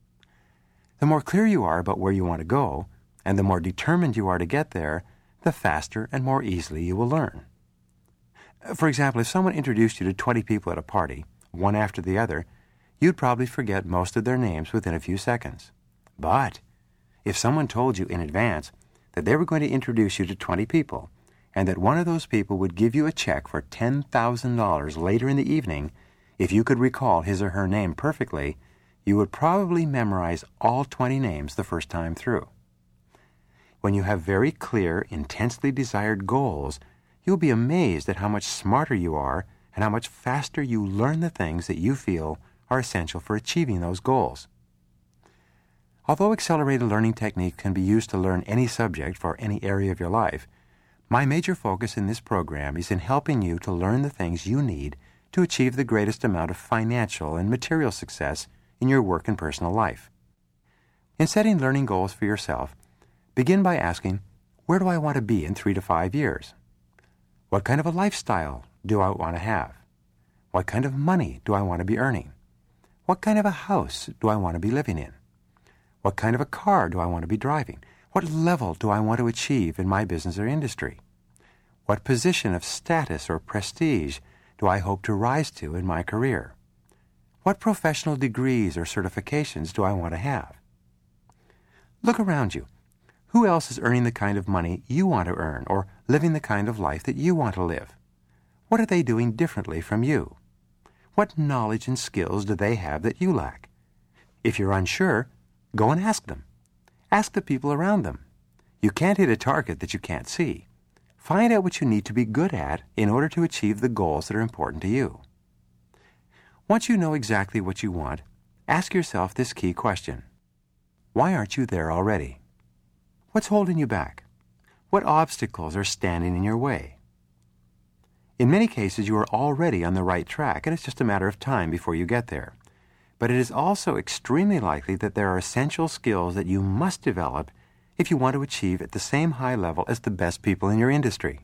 Speaker 1: The more clear you are about where you want to go, and the more determined you are to get there, the faster and more easily you will learn. For example, if someone introduced you to twenty people at a party, one after the other, you'd probably forget most of their names within a few seconds. But if someone told you in advance that they were going to introduce you to twenty people, and that one of those people would give you a check for ten thousand dollars later in the evening, if you could recall his or her name perfectly, you would probably memorize all twenty names the first time through. When you have very clear, intensely desired goals, you'll be amazed at how much smarter you are and how much faster you learn the things that you feel are essential for achieving those goals. Although accelerated learning technique can be used to learn any subject for any area of your life, my major focus in this program is in helping you to learn the things you need to achieve the greatest amount of financial and material success in your work and personal life. In setting learning goals for yourself, begin by asking, Where do I want to be in three to five years? What kind of a lifestyle do I want to have? What kind of money do I want to be earning? What kind of a house do I want to be living in? What kind of a car do I want to be driving? What level do I want to achieve in my business or industry? What position of status or prestige do I hope to rise to in my career? What professional degrees or certifications do I want to have? Look around you. Who else is earning the kind of money you want to earn or living the kind of life that you want to live? What are they doing differently from you? What knowledge and skills do they have that you lack? If you're unsure, go and ask them. Ask the people around them. You can't hit a target that you can't see. Find out what you need to be good at in order to achieve the goals that are important to you. Once you know exactly what you want, ask yourself this key question. Why aren't you there already? What's holding you back? What obstacles are standing in your way? In many cases, you are already on the right track, and it's just a matter of time before you get there. But it is also extremely likely that there are essential skills that you must develop if you want to achieve at the same high level as the best people in your industry.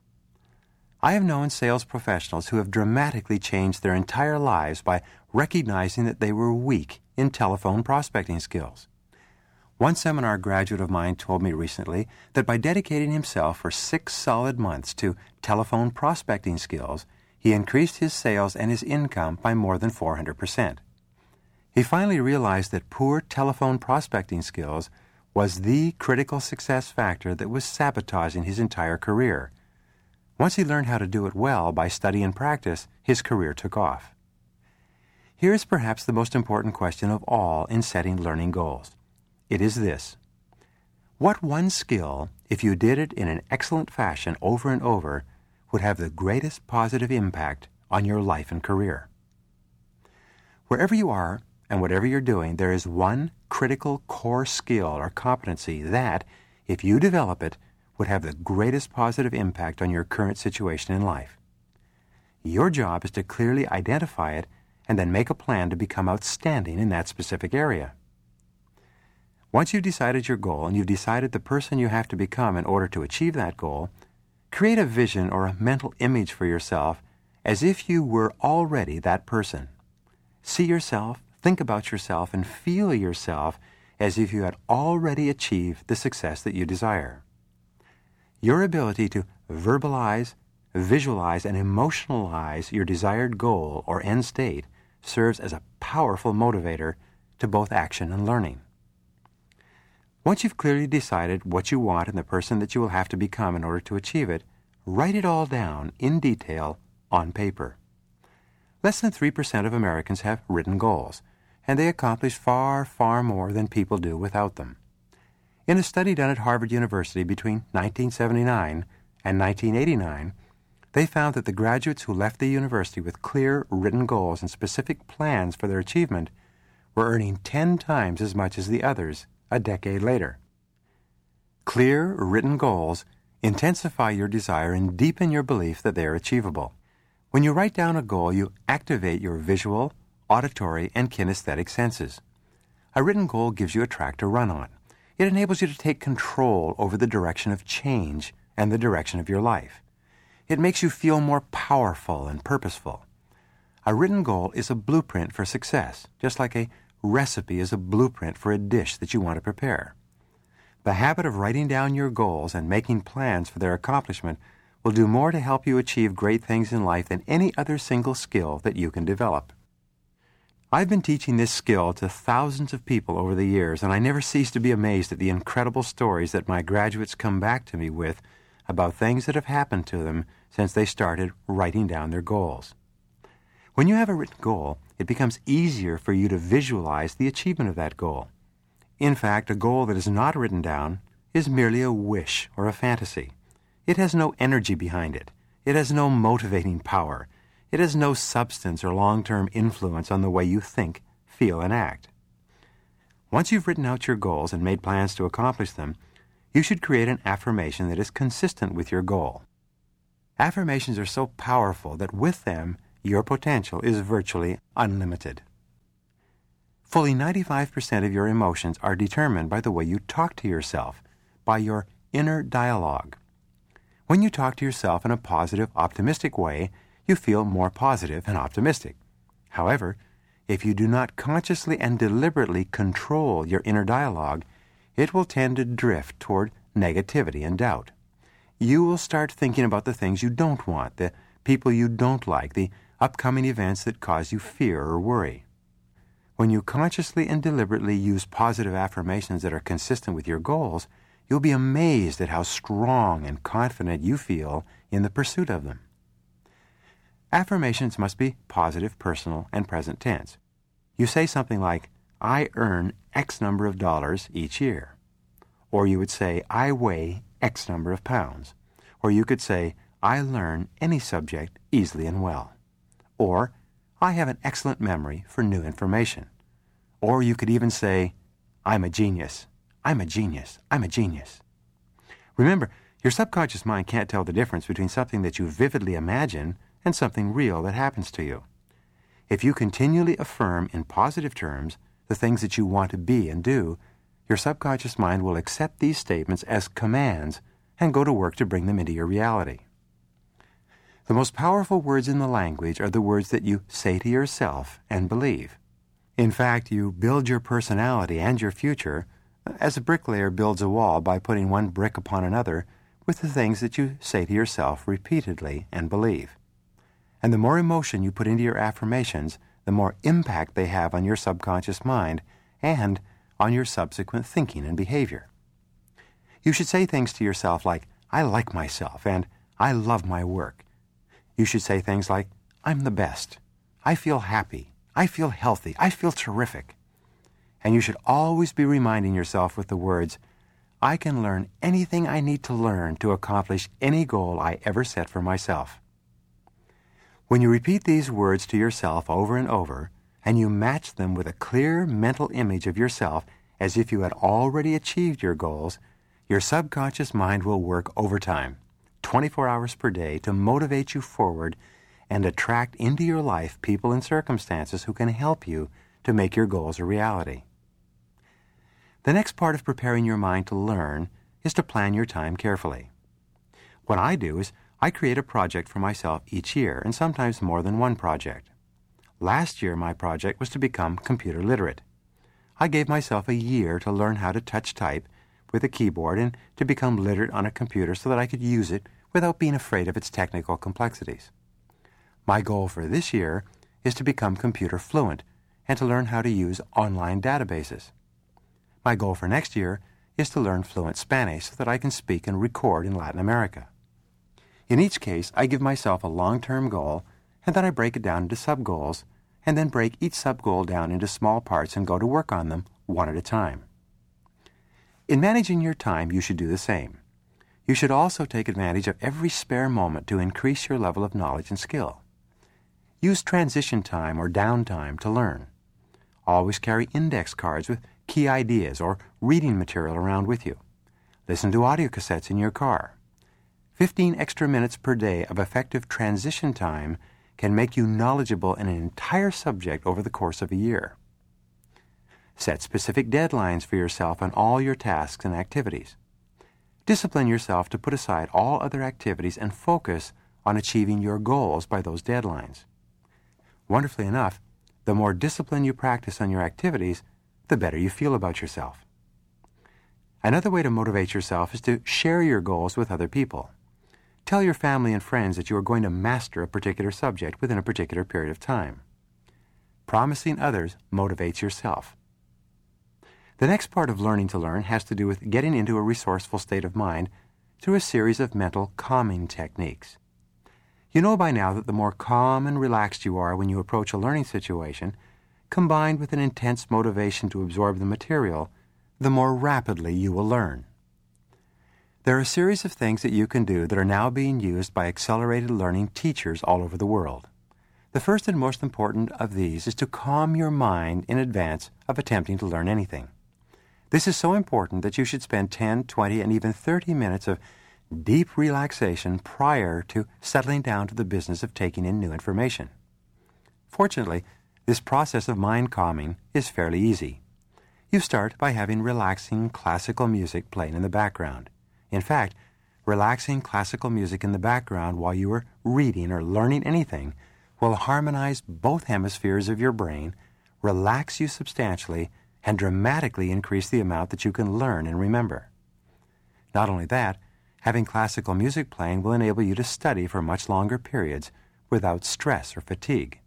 Speaker 1: I have known sales professionals who have dramatically changed their entire lives by recognizing that they were weak in telephone prospecting skills. One seminar graduate of mine told me recently that by dedicating himself for six solid months to telephone prospecting skills, he increased his sales and his income by more than four hundred percent. He finally realized that poor telephone prospecting skills was the critical success factor that was sabotaging his entire career. Once he learned how to do it well by study and practice, his career took off. Here is perhaps the most important question of all in setting learning goals. It is this. What one skill, if you did it in an excellent fashion over and over, would have the greatest positive impact on your life and career? Wherever you are and whatever you're doing, there is one critical core skill or competency that, if you develop it, would have the greatest positive impact on your current situation in life. Your job is to clearly identify it and then make a plan to become outstanding in that specific area. Once you've decided your goal and you've decided the person you have to become in order to achieve that goal, create a vision or a mental image for yourself as if you were already that person. See yourself, think about yourself, and feel yourself as if you had already achieved the success that you desire. Your ability to verbalize, visualize, and emotionalize your desired goal or end state serves as a powerful motivator to both action and learning. Once you've clearly decided what you want and the person that you will have to become in order to achieve it, write it all down in detail on paper. Less than three percent of Americans have written goals, and they accomplish far, far more than people do without them. In a study done at Harvard University between nineteen seventy-nine and nineteen eighty-nine, they found that the graduates who left the university with clear written goals and specific plans for their achievement were earning ten times as much as the others a decade later. Clear written goals intensify your desire and deepen your belief that they are achievable. When you write down a goal, you activate your visual, auditory, and kinesthetic senses. A written goal gives you a track to run on. It enables you to take control over the direction of change and the direction of your life. It makes you feel more powerful and purposeful. A written goal is a blueprint for success, just like a recipe is a blueprint for a dish that you want to prepare. The habit of writing down your goals and making plans for their accomplishment will do more to help you achieve great things in life than any other single skill that you can develop. I've been teaching this skill to thousands of people over the years, and I never cease to be amazed at the incredible stories that my graduates come back to me with about things that have happened to them since they started writing down their goals. When you have a written goal, it becomes easier for you to visualize the achievement of that goal. In fact, a goal that is not written down is merely a wish or a fantasy. It has no energy behind it. It has no motivating power. It has no substance or long-term influence on the way you think, feel, and act. Once you've written out your goals and made plans to accomplish them, you should create an affirmation that is consistent with your goal. Affirmations are so powerful that with them, your potential is virtually unlimited. Fully ninety-five percent of your emotions are determined by the way you talk to yourself, by your inner dialogue. When you talk to yourself in a positive, optimistic way, you feel more positive and optimistic. However, if you do not consciously and deliberately control your inner dialogue, it will tend to drift toward negativity and doubt. You will start thinking about the things you don't want, the people you don't like, the upcoming events that cause you fear or worry. When you consciously and deliberately use positive affirmations that are consistent with your goals, you'll be amazed at how strong and confident you feel in the pursuit of them. Affirmations must be positive, personal, and present tense. You say something like, I earn X number of dollars each year. Or you would say, I weigh X number of pounds. Or you could say, I learn any subject easily and well. Or, I have an excellent memory for new information. Or you could even say, I'm a genius. I'm a genius. I'm a genius. Remember, your subconscious mind can't tell the difference between something that you vividly imagine and something real that happens to you. If you continually affirm in positive terms the things that you want to be and do, your subconscious mind will accept these statements as commands and go to work to bring them into your reality. The most powerful words in the language are the words that you say to yourself and believe. In fact, you build your personality and your future as a bricklayer builds a wall by putting one brick upon another with the things that you say to yourself repeatedly and believe. And the more emotion you put into your affirmations, the more impact they have on your subconscious mind and on your subsequent thinking and behavior. You should say things to yourself like, I like myself and I love my work. You should say things like, I'm the best. I feel happy. I feel healthy. I feel terrific. And you should always be reminding yourself with the words, I can learn anything I need to learn to accomplish any goal I ever set for myself. When you repeat these words to yourself over and over, and you match them with a clear mental image of yourself as if you had already achieved your goals, your subconscious mind will work overtime, twenty-four hours per day, to motivate you forward and attract into your life people and circumstances who can help you to make your goals a reality. The next part of preparing your mind to learn is to plan your time carefully. What I do is I create a project for myself each year, and sometimes more than one project. Last year, my project was to become computer literate. I gave myself a year to learn how to touch type with a keyboard and to become literate on a computer so that I could use it without being afraid of its technical complexities. My goal for this year is to become computer fluent and to learn how to use online databases. My goal for next year is to learn fluent Spanish so that I can speak and record in Latin America. In each case, I give myself a long-term goal, and then I break it down into sub-goals, and then break each sub-goal down into small parts and go to work on them one at a time. In managing your time, you should do the same. You should also take advantage of every spare moment to increase your level of knowledge and skill. Use transition time or downtime to learn. Always carry index cards with key ideas or reading material around with you. Listen to audio cassettes in your car. Fifteen extra minutes per day of effective transition time can make you knowledgeable in an entire subject over the course of a year. Set specific deadlines for yourself on all your tasks and activities. Discipline yourself to put aside all other activities and focus on achieving your goals by those deadlines. Wonderfully enough, the more discipline you practice on your activities, the better you feel about yourself. Another way to motivate yourself is to share your goals with other people. Tell your family and friends that you are going to master a particular subject within a particular period of time. Promising others motivates yourself. The next part of learning to learn has to do with getting into a resourceful state of mind through a series of mental calming techniques. You know by now that the more calm and relaxed you are when you approach a learning situation, combined with an intense motivation to absorb the material, the more rapidly you will learn. There are a series of things that you can do that are now being used by accelerated learning teachers all over the world. The first and most important of these is to calm your mind in advance of attempting to learn anything. This is so important that you should spend ten, twenty, and even thirty minutes of deep relaxation prior to settling down to the business of taking in new information. Fortunately, this process of mind calming is fairly easy. You start by having relaxing classical music playing in the background. In fact, relaxing classical music in the background while you are reading or learning anything will harmonize both hemispheres of your brain, relax you substantially, and dramatically increase the amount that you can learn and remember. Not only that, having classical music playing will enable you to study for much longer periods without stress or fatigue.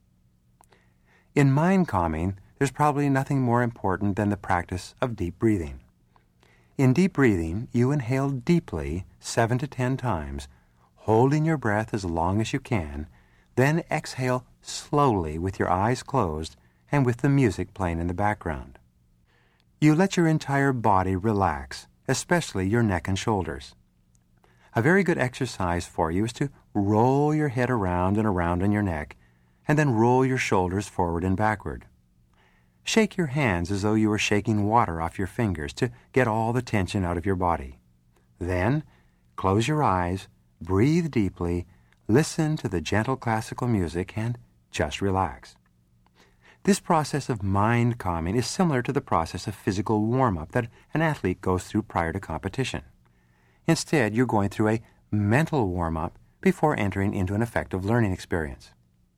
Speaker 1: In mind calming, there's probably nothing more important than the practice of deep breathing. In deep breathing, you inhale deeply seven to ten times, holding your breath as long as you can, then exhale slowly with your eyes closed and with the music playing in the background. You let your entire body relax, especially your neck and shoulders. A very good exercise for you is to roll your head around and around on your neck, and then roll your shoulders forward and backward. Shake your hands as though you were shaking water off your fingers to get all the tension out of your body. Then, close your eyes, breathe deeply, listen to the gentle classical music, and just relax. This process of mind calming is similar to the process of physical warm-up that an athlete goes through prior to competition. Instead, you're going through a mental warm-up before entering into an effective learning experience.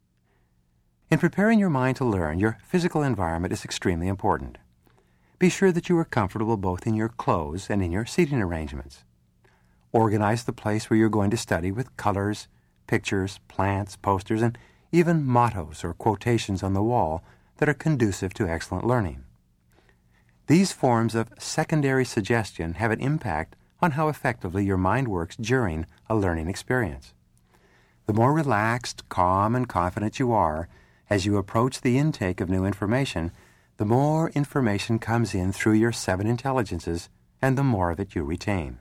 Speaker 1: In preparing your mind to learn, your physical environment is extremely important. Be sure that you are comfortable both in your clothes and in your seating arrangements. Organize the place where you're going to study with colors, pictures, plants, posters, and even mottos or quotations on the wall that are conducive to excellent learning. These forms of secondary suggestion have an impact on how effectively your mind works during a learning experience. The more relaxed, calm, and confident you are as you approach the intake of new information, the more information comes in through your seven intelligences, and the more of it you retain.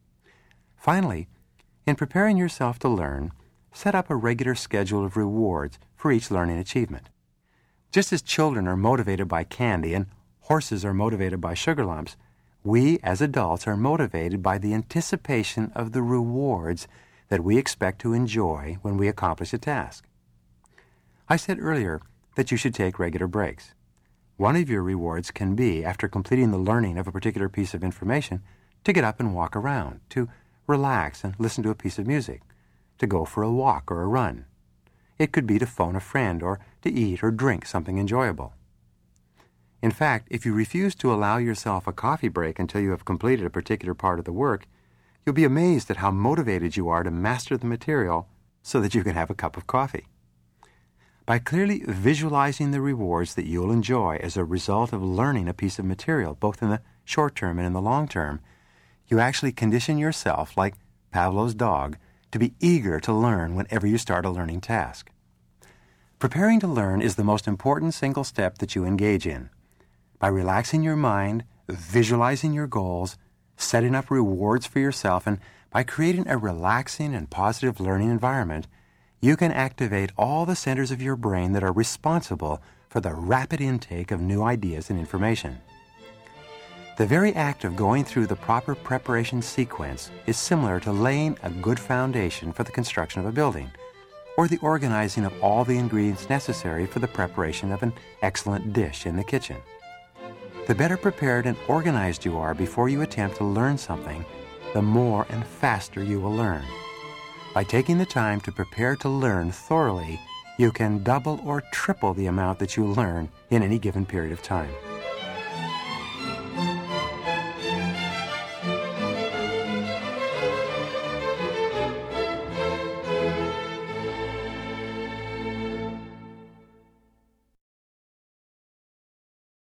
Speaker 1: Finally, in preparing yourself to learn, set up a regular schedule of rewards for each learning achievement. Just as children are motivated by candy and horses are motivated by sugar lumps, we as adults are motivated by the anticipation of the rewards that we expect to enjoy when we accomplish a task. I said earlier that you should take regular breaks. One of your rewards can be, after completing the learning of a particular piece of information, to get up and walk around, to relax and listen to a piece of music, to go for a walk or a run. It could be to phone a friend or to eat or drink something enjoyable. In fact, if you refuse to allow yourself a coffee break until you have completed a particular part of the work, you'll be amazed at how motivated you are to master the material so that you can have a cup of coffee. By clearly visualizing the rewards that you'll enjoy as a result of learning a piece of material, both in the short term and in the long term, you actually condition yourself, like Pavlov's dog, to be eager to learn whenever you start a learning task. Preparing to learn is the most important single step that you engage in. By relaxing your mind, visualizing your goals, setting up rewards for yourself, and by creating a relaxing and positive learning environment, you can activate all the centers of your brain that are responsible for the rapid intake of new ideas and information. The very act of going through the proper preparation sequence is similar to laying a good foundation for the construction of a building, or the organizing of all the ingredients necessary for the preparation of an excellent dish in the kitchen. The better prepared and organized you are before you attempt to learn something, the more and faster you will learn. By taking the time to prepare to learn thoroughly, you can double or triple the amount that you learn in any given period of time.